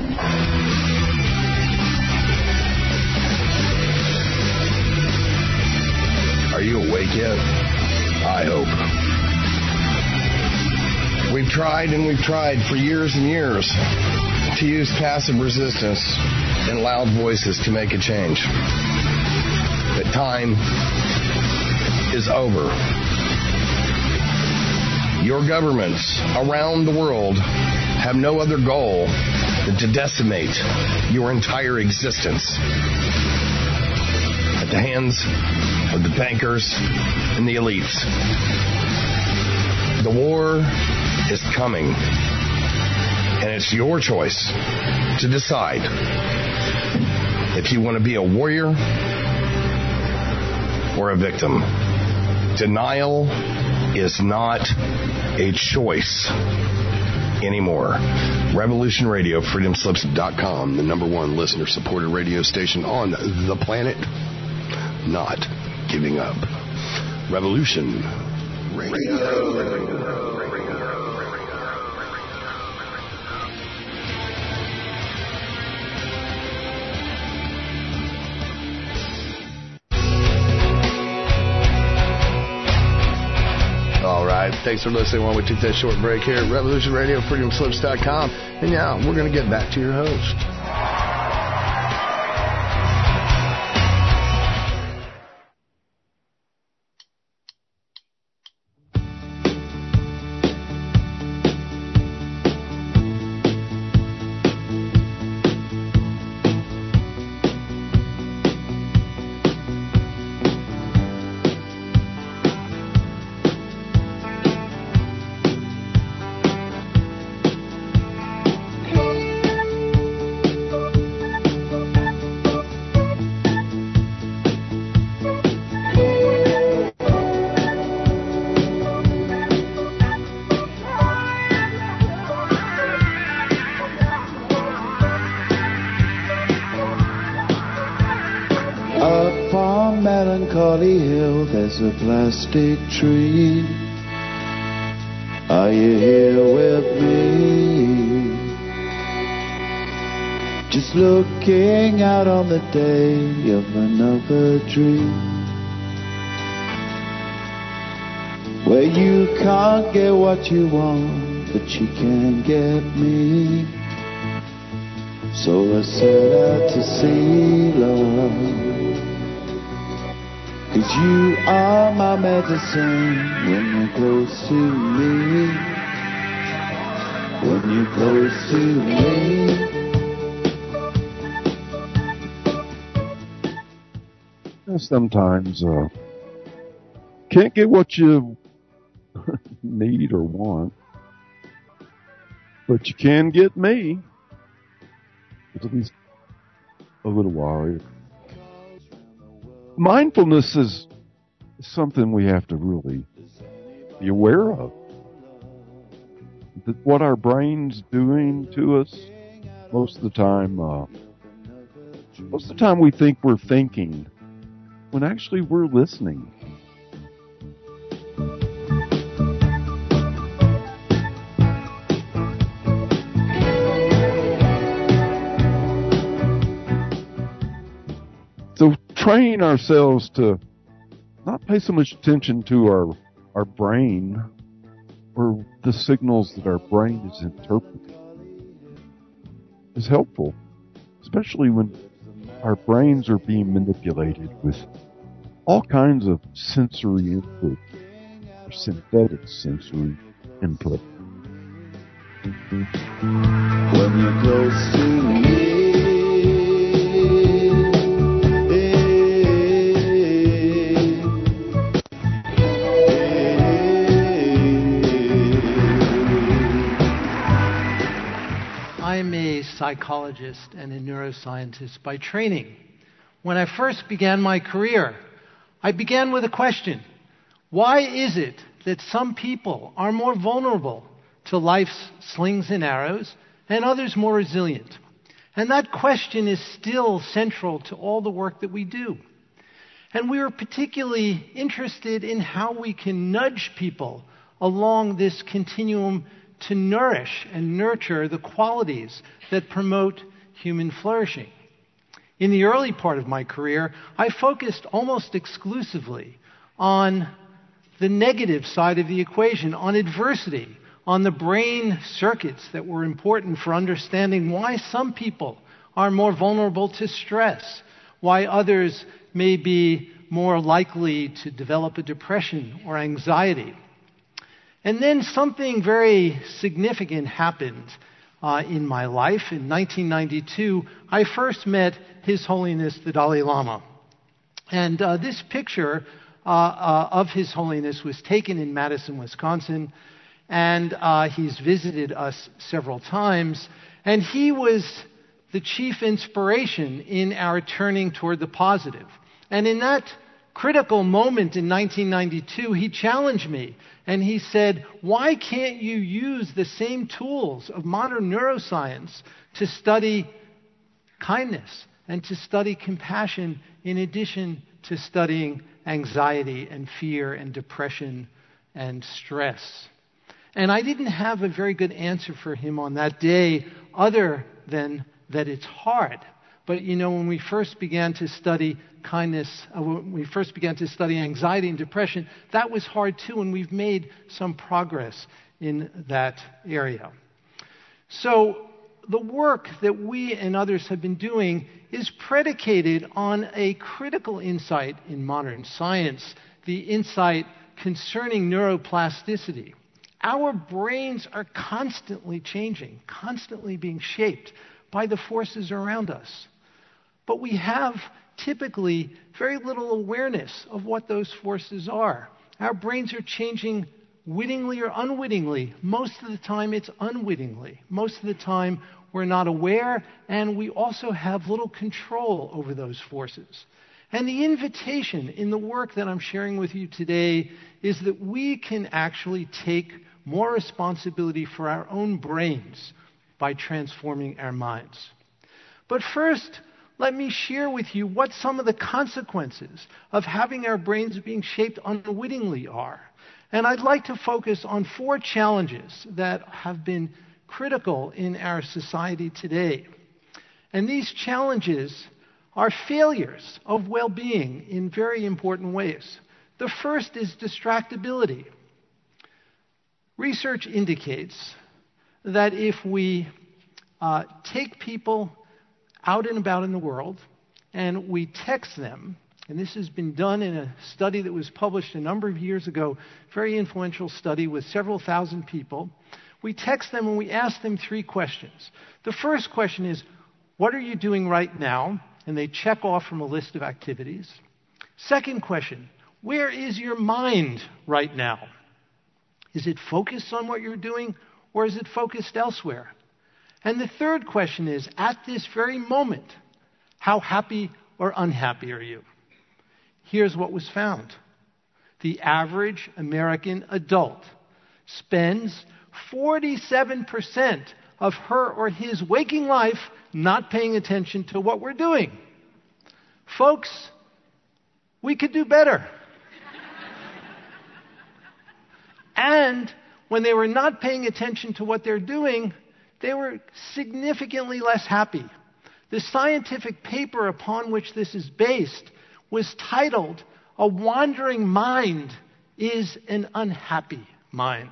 S2: Are you awake yet? I hope. We've tried and we've tried for years and years to use passive resistance and loud voices to make a change. But time is over. Your governments around the world have no other goal than to decimate your entire existence at the hands of the bankers and the elites. The war is coming, and it's your choice to decide if you want to be a warrior or a victim. Denial is not a choice anymore. Revolution Radio, freedom slips dot com, the number one listener-supported radio station on the planet. Not giving up. Revolution Radio. All right, thanks for listening while we took that short break here at Revolution Radio, freedom slips dot com. And now we're going to get back to your host.
S6: There's a plastic tree. Are you here with me? Just looking out on the day of another dream, where you can't get what you want, but you can get me. So I set out to see love. 'Cause you are my medicine when you're close to me. When you're close to me.
S3: Sometimes uh, can't get what you need or want, but you can get me. At least a little while. Mindfulness is something we have to really be aware of. That what our brain's doing to us, most of the time, uh, most of the time we think we're thinking, when actually we're listening. So train ourselves to not pay so much attention to our our brain or the signals that our brain is interpreting is helpful, especially when our brains are being manipulated with all kinds of sensory input synthetic sensory input.
S6: When you're close to me,
S4: I'm a psychologist and a neuroscientist by training. When I first began my career, I began with a question. Why is it that some people are more vulnerable to life's slings and arrows and others more resilient? And that question is still central to all the work that we do. And we are particularly interested in how we can nudge people along this continuum to nourish and nurture the qualities that promote human flourishing. In the early part of my career, I focused almost exclusively on the negative side of the equation, on adversity, on the brain circuits that were important for understanding why some people are more vulnerable to stress, why others may be more likely to develop a depression or anxiety. And then something very significant happened uh, in my life. In nineteen ninety-two, I first met His Holiness the Dalai Lama. And uh, this picture uh, uh, of His Holiness was taken in Madison, Wisconsin. And uh, he's visited us several times. And he was the chief inspiration in our turning toward the positive. And in that critical moment in nineteen ninety-two, he challenged me. And he said, why can't you use the same tools of modern neuroscience to study kindness and to study compassion in addition to studying anxiety and fear and depression and stress? And I didn't have a very good answer for him on that day other than that it's hard. But, you know, when we first began to study kindness, uh, when we first began to study anxiety and depression, that was hard too, and we've made some progress in that area. So the work that we and others have been doing is predicated on a critical insight in modern science, the insight concerning neuroplasticity. Our brains are constantly changing, constantly being shaped by the forces around us. But we have typically very little awareness of what those forces are. Our brains are changing wittingly or unwittingly. Most of the time it's unwittingly. Most of the time we're not aware, and we also have little control over those forces. And the invitation in the work that I'm sharing with you today is that we can actually take more responsibility for our own brains by transforming our minds. But first, let me share with you what some of the consequences of having our brains being shaped unwittingly are. And I'd like to focus on four challenges that have been critical in our society today. And these challenges are failures of well-being in very important ways. The first is distractibility. Research indicates that if we uh, take people out and about in the world and we text them, and this has been done in a study that was published a number of years ago, very influential study with several thousand people. We text them and we ask them three questions. The first question is, what are you doing right now? And they check off from a list of activities. Second question, where is your mind right now? Is it focused on what you're doing, or is it focused elsewhere? And the third question is, at this very moment, how happy or unhappy are you? Here's what was found. The average American adult spends forty-seven percent of her or his waking life not paying attention to what we're doing. Folks, we could do better. And when they were not paying attention to what they're doing, they were significantly less happy. The scientific paper upon which this is based was titled, "A Wandering Mind is an Unhappy Mind."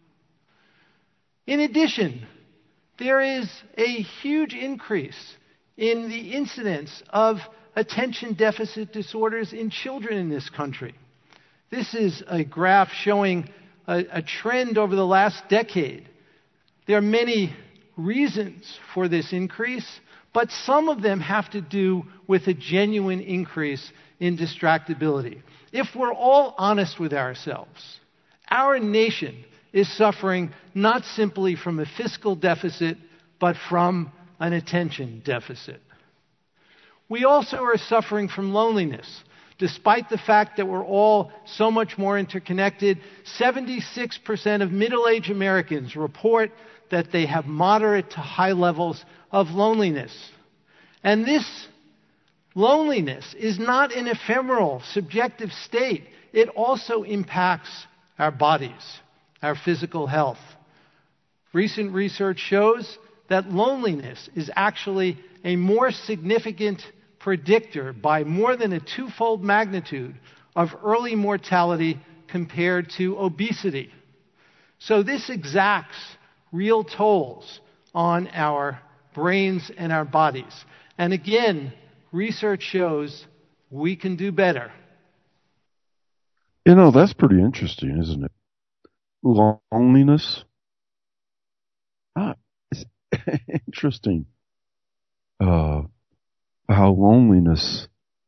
S4: In addition, there is a huge increase in the incidence of attention deficit disorders in children in this country. This is a graph showing a, a trend over the last decade. There are many reasons for this increase, but some of them have to do with a genuine increase in distractibility. If we're all honest with ourselves, our nation is suffering not simply from a fiscal deficit, but from an attention deficit. We also are suffering from loneliness. Despite the fact that we're all so much more interconnected, seventy-six percent of middle-aged Americans report that they have moderate to high levels of loneliness. And this loneliness is not an ephemeral, subjective state. It also impacts our bodies, our physical health. Recent research shows that loneliness is actually a more significant predictor by more than a twofold magnitude of early mortality compared to obesity. So this exacts real tolls on our brains and our bodies. And again, research shows we can do better.
S3: You know, that's pretty interesting, isn't it? Loneliness. Ah, it's interesting. Uh, how loneliness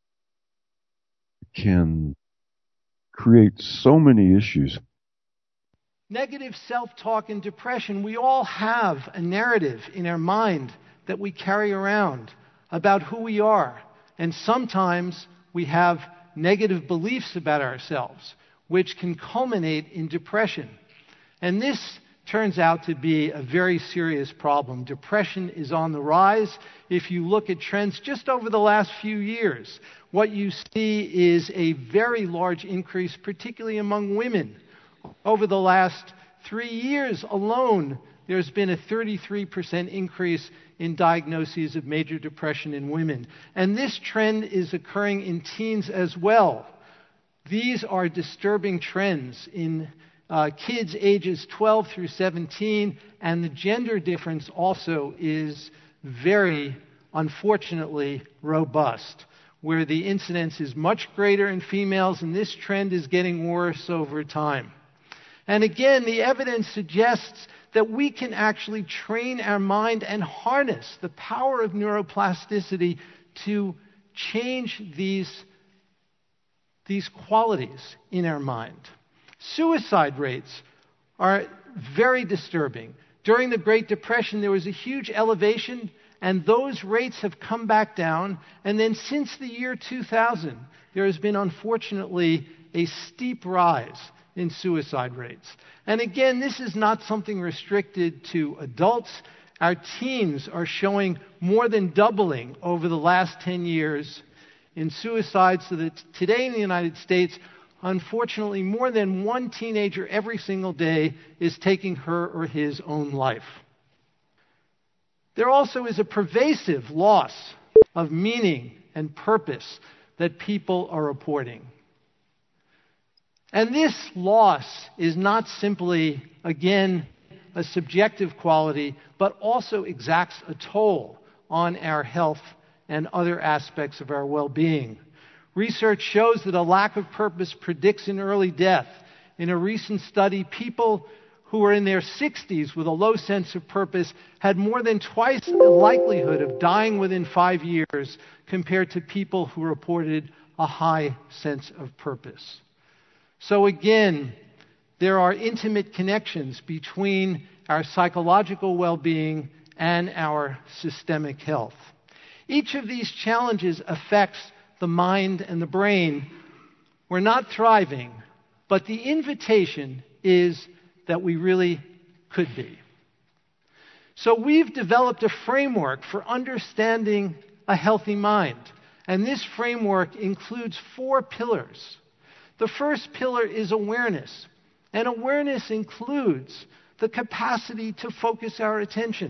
S3: can create so many issues.
S4: Negative self-talk and depression. We all have a narrative in our mind that we carry around about who we are. And sometimes we have negative beliefs about ourselves, which can culminate in depression. And this turns out to be a very serious problem. Depression is on the rise. If you look at trends just over the last few years, what you see is a very large increase, particularly among women. Over the last three years alone, there's been a thirty-three percent increase in diagnoses of major depression in women. And this trend is occurring in teens as well. These are disturbing trends in uh, kids ages twelve through seventeen, and the gender difference also is very, unfortunately, robust, where the incidence is much greater in females, and this trend is getting worse over time. And again, the evidence suggests that we can actually train our mind and harness the power of neuroplasticity to change these, these qualities in our mind. Suicide rates are very disturbing. During the Great Depression, there was a huge elevation, and those rates have come back down. And then since the year two thousand, there has been, unfortunately, a steep rise in suicide rates. And again, this is not something restricted to adults. Our teens are showing more than doubling over the last ten years in suicide, so that today in the United States, unfortunately, more than one teenager every single day is taking her or his own life. There also is a pervasive loss of meaning and purpose that people are reporting. And this loss is not simply, again, a subjective quality, but also exacts a toll on our health and other aspects of our well-being. Research shows that a lack of purpose predicts an early death. In a recent study, people who were in their sixties with a low sense of purpose had more than twice the likelihood of dying within five years compared to people who reported a high sense of purpose. So again, there are intimate connections between our psychological well-being and our systemic health. Each of these challenges affects the mind and the brain. We're not thriving, but the invitation is that we really could be. So we've developed a framework for understanding a healthy mind, and this framework includes four pillars. The first pillar is awareness, and awareness includes the capacity to focus our attention,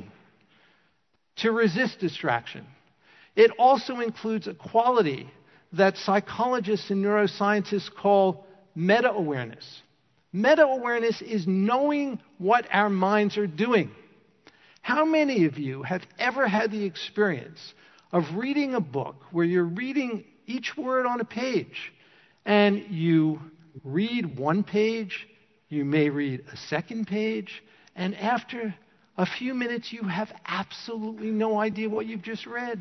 S4: to resist distraction. It also includes a quality that psychologists and neuroscientists call meta-awareness. Meta-awareness is knowing what our minds are doing. How many of you have ever had the experience of reading a book where you're reading each word on a page, and you read one page, you may read a second page, and after a few minutes, you have absolutely no idea what you've just read.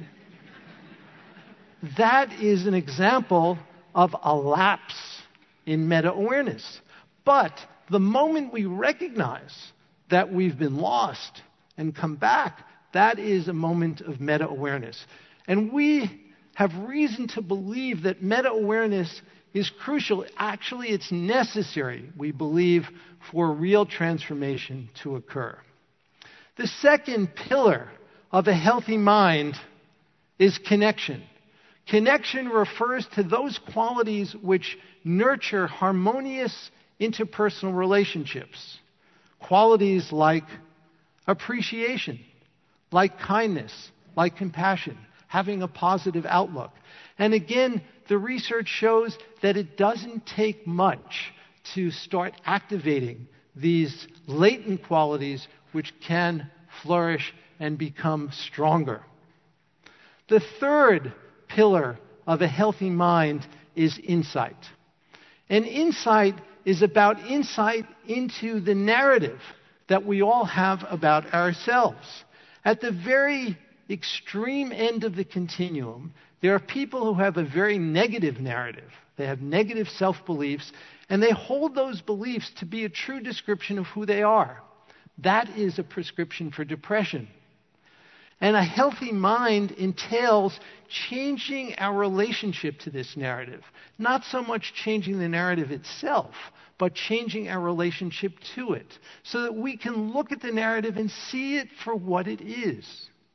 S4: That is an example of a lapse in meta-awareness. But the moment we recognize that we've been lost and come back, that is a moment of meta-awareness. And we have reason to believe that meta-awareness is crucial. Actually, it's necessary, we believe, for real transformation to occur. The second pillar of a healthy mind is connection. Connection refers to those qualities which nurture harmonious interpersonal relationships. Qualities like appreciation, like kindness, like compassion, having a positive outlook. And again, the research shows that it doesn't take much to start activating these latent qualities which can flourish and become stronger. The third pillar of a healthy mind is insight. And insight is about insight into the narrative that we all have about ourselves. At the very extreme end of the continuum, there are people who have a very negative narrative. They have negative self-beliefs, and they hold those beliefs to be a true description of who they are. That is a prescription for depression. And a healthy mind entails changing our relationship to this narrative. Not so much changing the narrative itself, but changing our relationship to it, so that we can look at the narrative and see it for what it is.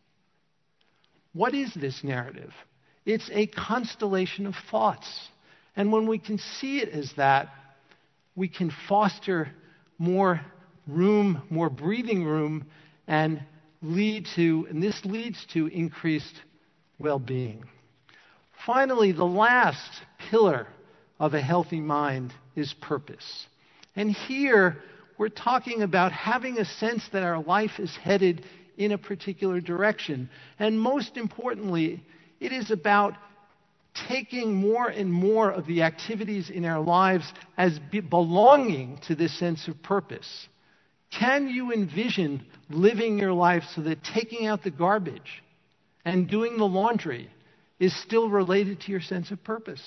S4: What is this narrative? It's a constellation of thoughts. And when we can see it as that, we can foster more room, more breathing room, and lead to, and this leads to increased well-being. Finally, the last pillar of a healthy mind is purpose. And here, we're talking about having a sense that our life is headed in a particular direction. And most importantly, it is about taking more and more of the activities in our lives as be belonging to this sense of purpose. Can you envision living your life so that taking out the garbage and doing the laundry is still related to your sense of purpose?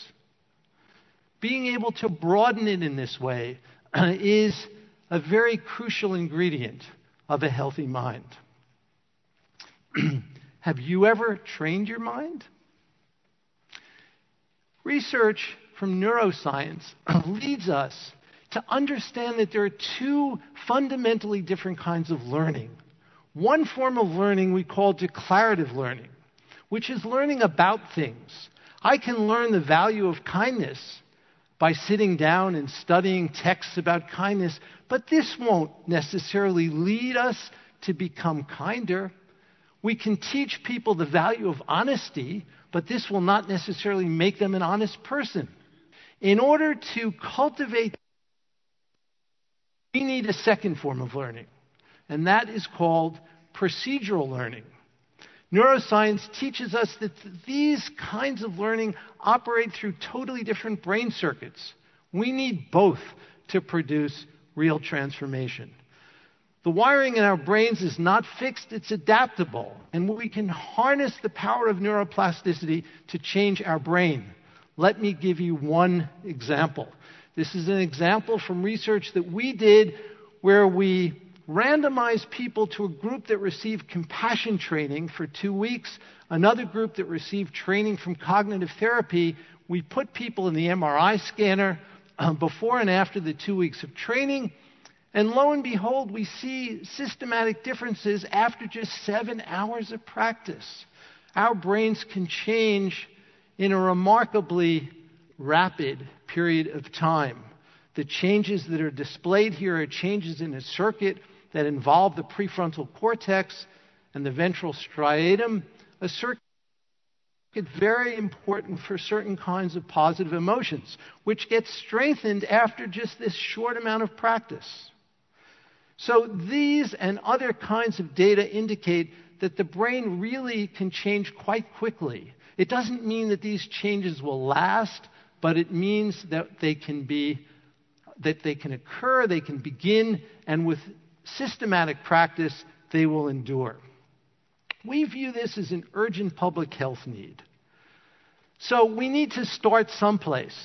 S4: Being able to broaden it in this way is a very crucial ingredient of a healthy mind. Have you ever trained your mind? Research from neuroscience leads us to understand that there are two fundamentally different kinds of learning. One form of learning we call declarative learning, which is learning about things. I can learn the value of kindness by sitting down and studying texts about kindness, but this won't necessarily lead us to become kinder. We can teach people the value of honesty, but this will not necessarily make them an honest person. In order to cultivate, we need a second form of learning, and that is called procedural learning. Neuroscience teaches us that these kinds of learning operate through totally different brain circuits. We need both to produce real transformation. The wiring in our brains is not fixed, it's adaptable, and we can harness the power of neuroplasticity to change our brain. Let me give you one example. This is an example from research that we did where we randomized people to a group that received compassion training for two weeks, another group that received training from cognitive therapy. We put people in the M R I scanner um, before and after the two weeks of training, and lo and behold, we see systematic differences after just seven hours of practice. Our brains can change in a remarkably rapid period of time. The changes that are displayed here are changes in a circuit that involve the prefrontal cortex and the ventral striatum, a circuit very important for certain kinds of positive emotions, which gets strengthened after just this short amount of practice. So these and other kinds of data indicate that the brain really can change quite quickly. It doesn't mean that these changes will last, but it means that they can be that they can occur, they can begin, and with systematic practice, they will endure. We view this as an urgent public health need. So we need to start someplace.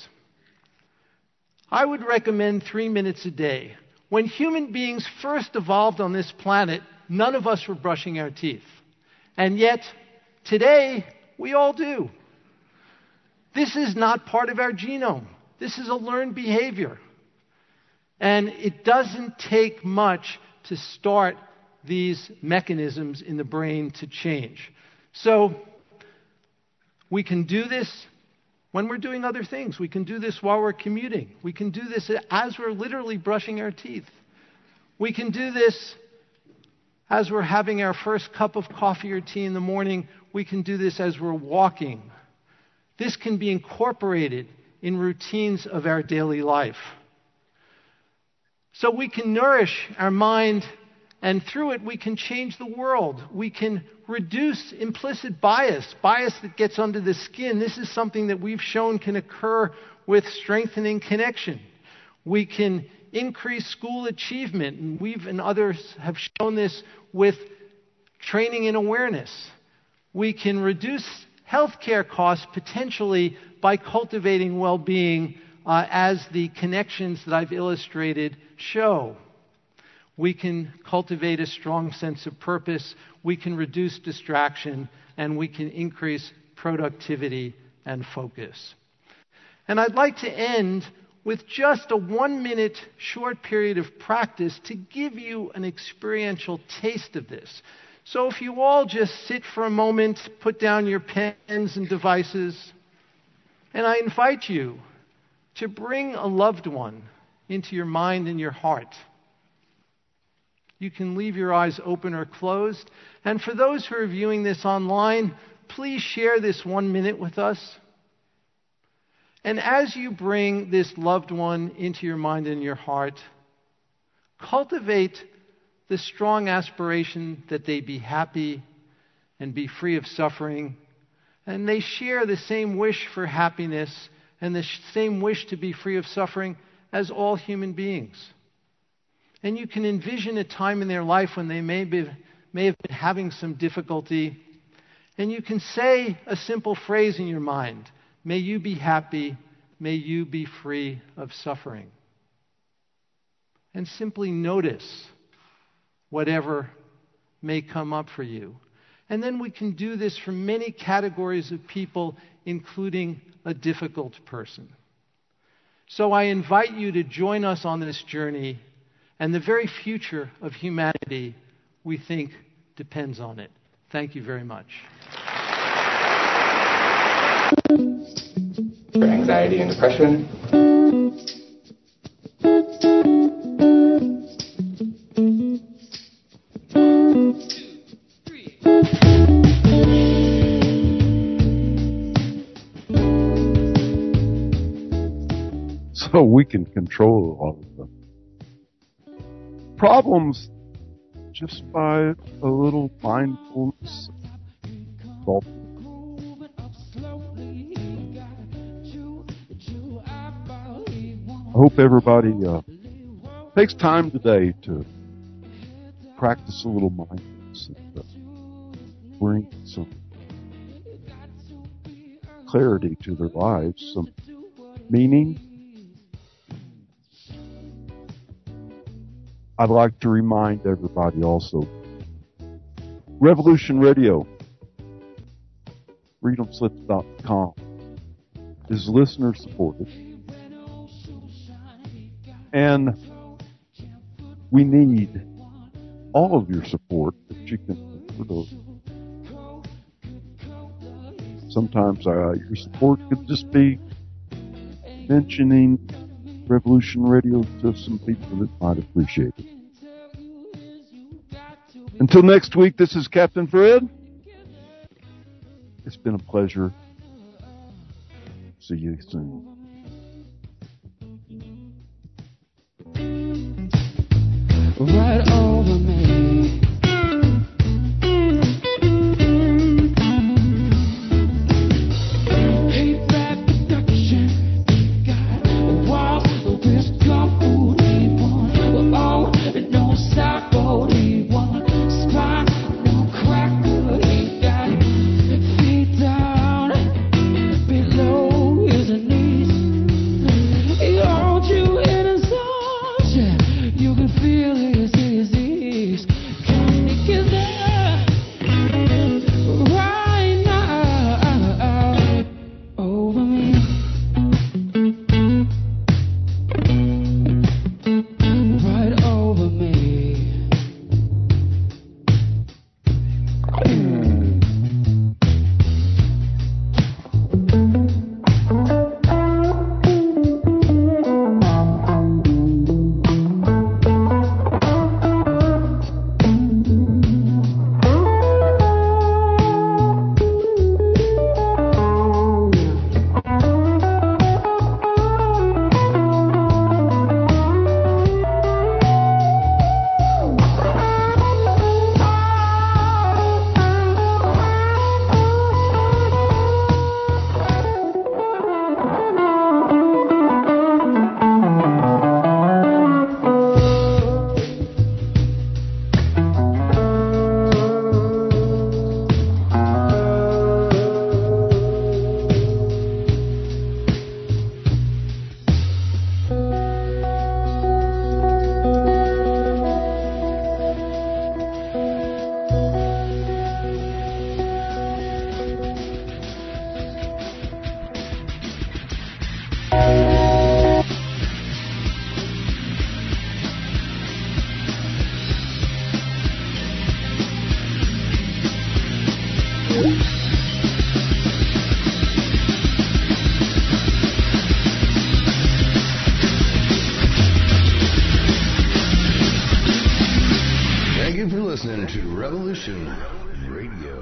S4: I would recommend three minutes a day. When human beings first evolved on this planet, none of us were brushing our teeth. And yet, today, we all do. This is not part of our genome. This is a learned behavior. And it doesn't take much to start these mechanisms in the brain to change. So we can do this when we're doing other things. We can do this while we're commuting. We can do this as we're literally brushing our teeth. We can do this as we're having our first cup of coffee or tea in the morning. We can do this as we're walking. This can be incorporated in routines of our daily life. So we can nourish our mind, and through it we can change the world. We can reduce implicit bias, bias that gets under the skin. This is something that we've shown can occur with strengthening connection. We can increase school achievement, and we've and others have shown this with training and awareness. We can reduce healthcare costs potentially by cultivating well-being, uh, as the connections that I've illustrated show. We can cultivate a strong sense of purpose, we can reduce distraction, and we can increase productivity and focus. And I'd like to end with just a one-minute short period of practice to give you an experiential taste of this. So if you all just sit for a moment, put down your pens and devices, and I invite you to bring a loved one into your mind and your heart. You can leave your eyes open or closed. And for those who are viewing this online, please share this one minute with us. And as you bring this loved one into your mind and your heart, cultivate the strong aspiration that they be happy and be free of suffering. And they share the same wish for happiness and the same wish to be free of suffering as all human beings. And you can envision a time in their life when they may be, may have been having some difficulty. And you can say a simple phrase in your mind: may you be happy, may you be free of suffering. And simply notice whatever may come up for you. And then we can do this for many categories of people, including a difficult person. So I invite you to join us on this journey, and the very future of humanity, we think, depends on it. Thank you very much.
S8: For anxiety and depression.
S3: So we can control all of them. Problems just by a little mindfulness. Well, I hope everybody uh, takes time today to practice a little mindfulness and uh, bring some clarity to their lives, some meaning. I'd like to remind everybody also, Revolution Radio, freedom slips dot com, is listener supported. And we need all of your support that you can afford. Sometimes uh, your support could just be mentioning Revolution Radio to some people that might appreciate it. Until next week, this is Captain Fred. It's been a pleasure. See you soon.
S7: Right over me. Hate that production. Got a wild, this company.
S10: Revolution Radio.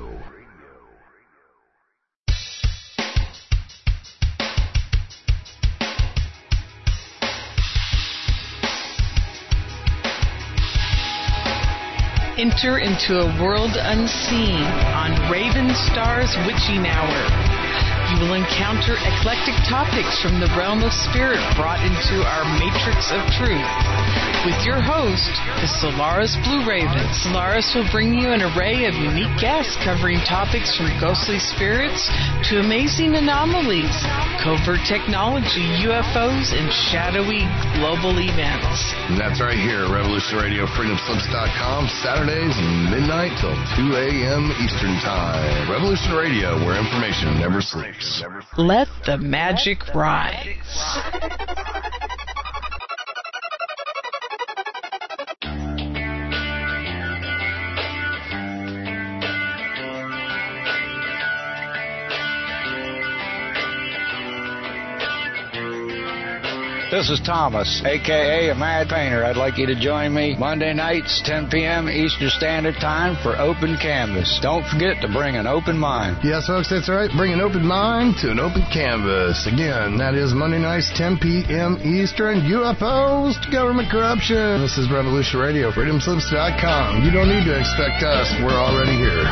S12: Enter into a world unseen on Raven Star's Witching Hour. You will encounter eclectic topics from the realm of spirit brought into our matrix of truth. With your host, the Solaris Blue Raven. Solaris will bring you an array of unique guests covering topics from ghostly spirits to amazing anomalies, covert technology, U F Os, and shadowy global events.
S2: And that's right here, Revolution Radio, freedom slips dot com, Saturdays midnight till two a.m. Eastern Time. Revolution Radio, where information never sleeps.
S12: Let the magic rise.
S15: This is Thomas, a k a. a Mad Painter. I'd like you to join me Monday nights, ten p.m. Eastern Standard Time for Open Canvas. Don't forget to bring an open mind.
S2: Yes, folks, that's right. Bring an open mind to an open canvas. Again, that is Monday nights, ten p.m. Eastern. U F Os to government corruption. This is Revolution Radio, freedom slips dot com. You don't need to expect us. We're already here.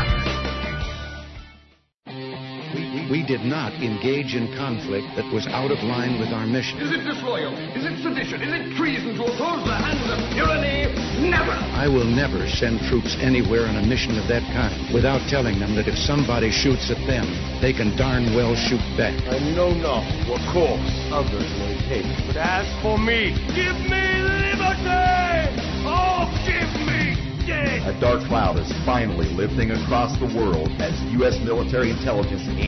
S23: We did not engage in conflict that was out of line with our mission.
S24: Is it disloyal? Is it sedition? Is it treason to oppose the hands of tyranny? Never!
S23: I will never send troops anywhere on a mission of that kind without telling them that if somebody shoots at them, they can darn well shoot back.
S24: I know not what course others may take. But as for me, give me liberty! Oh, give me death!
S25: A dark cloud is finally lifting across the world as U S military intelligence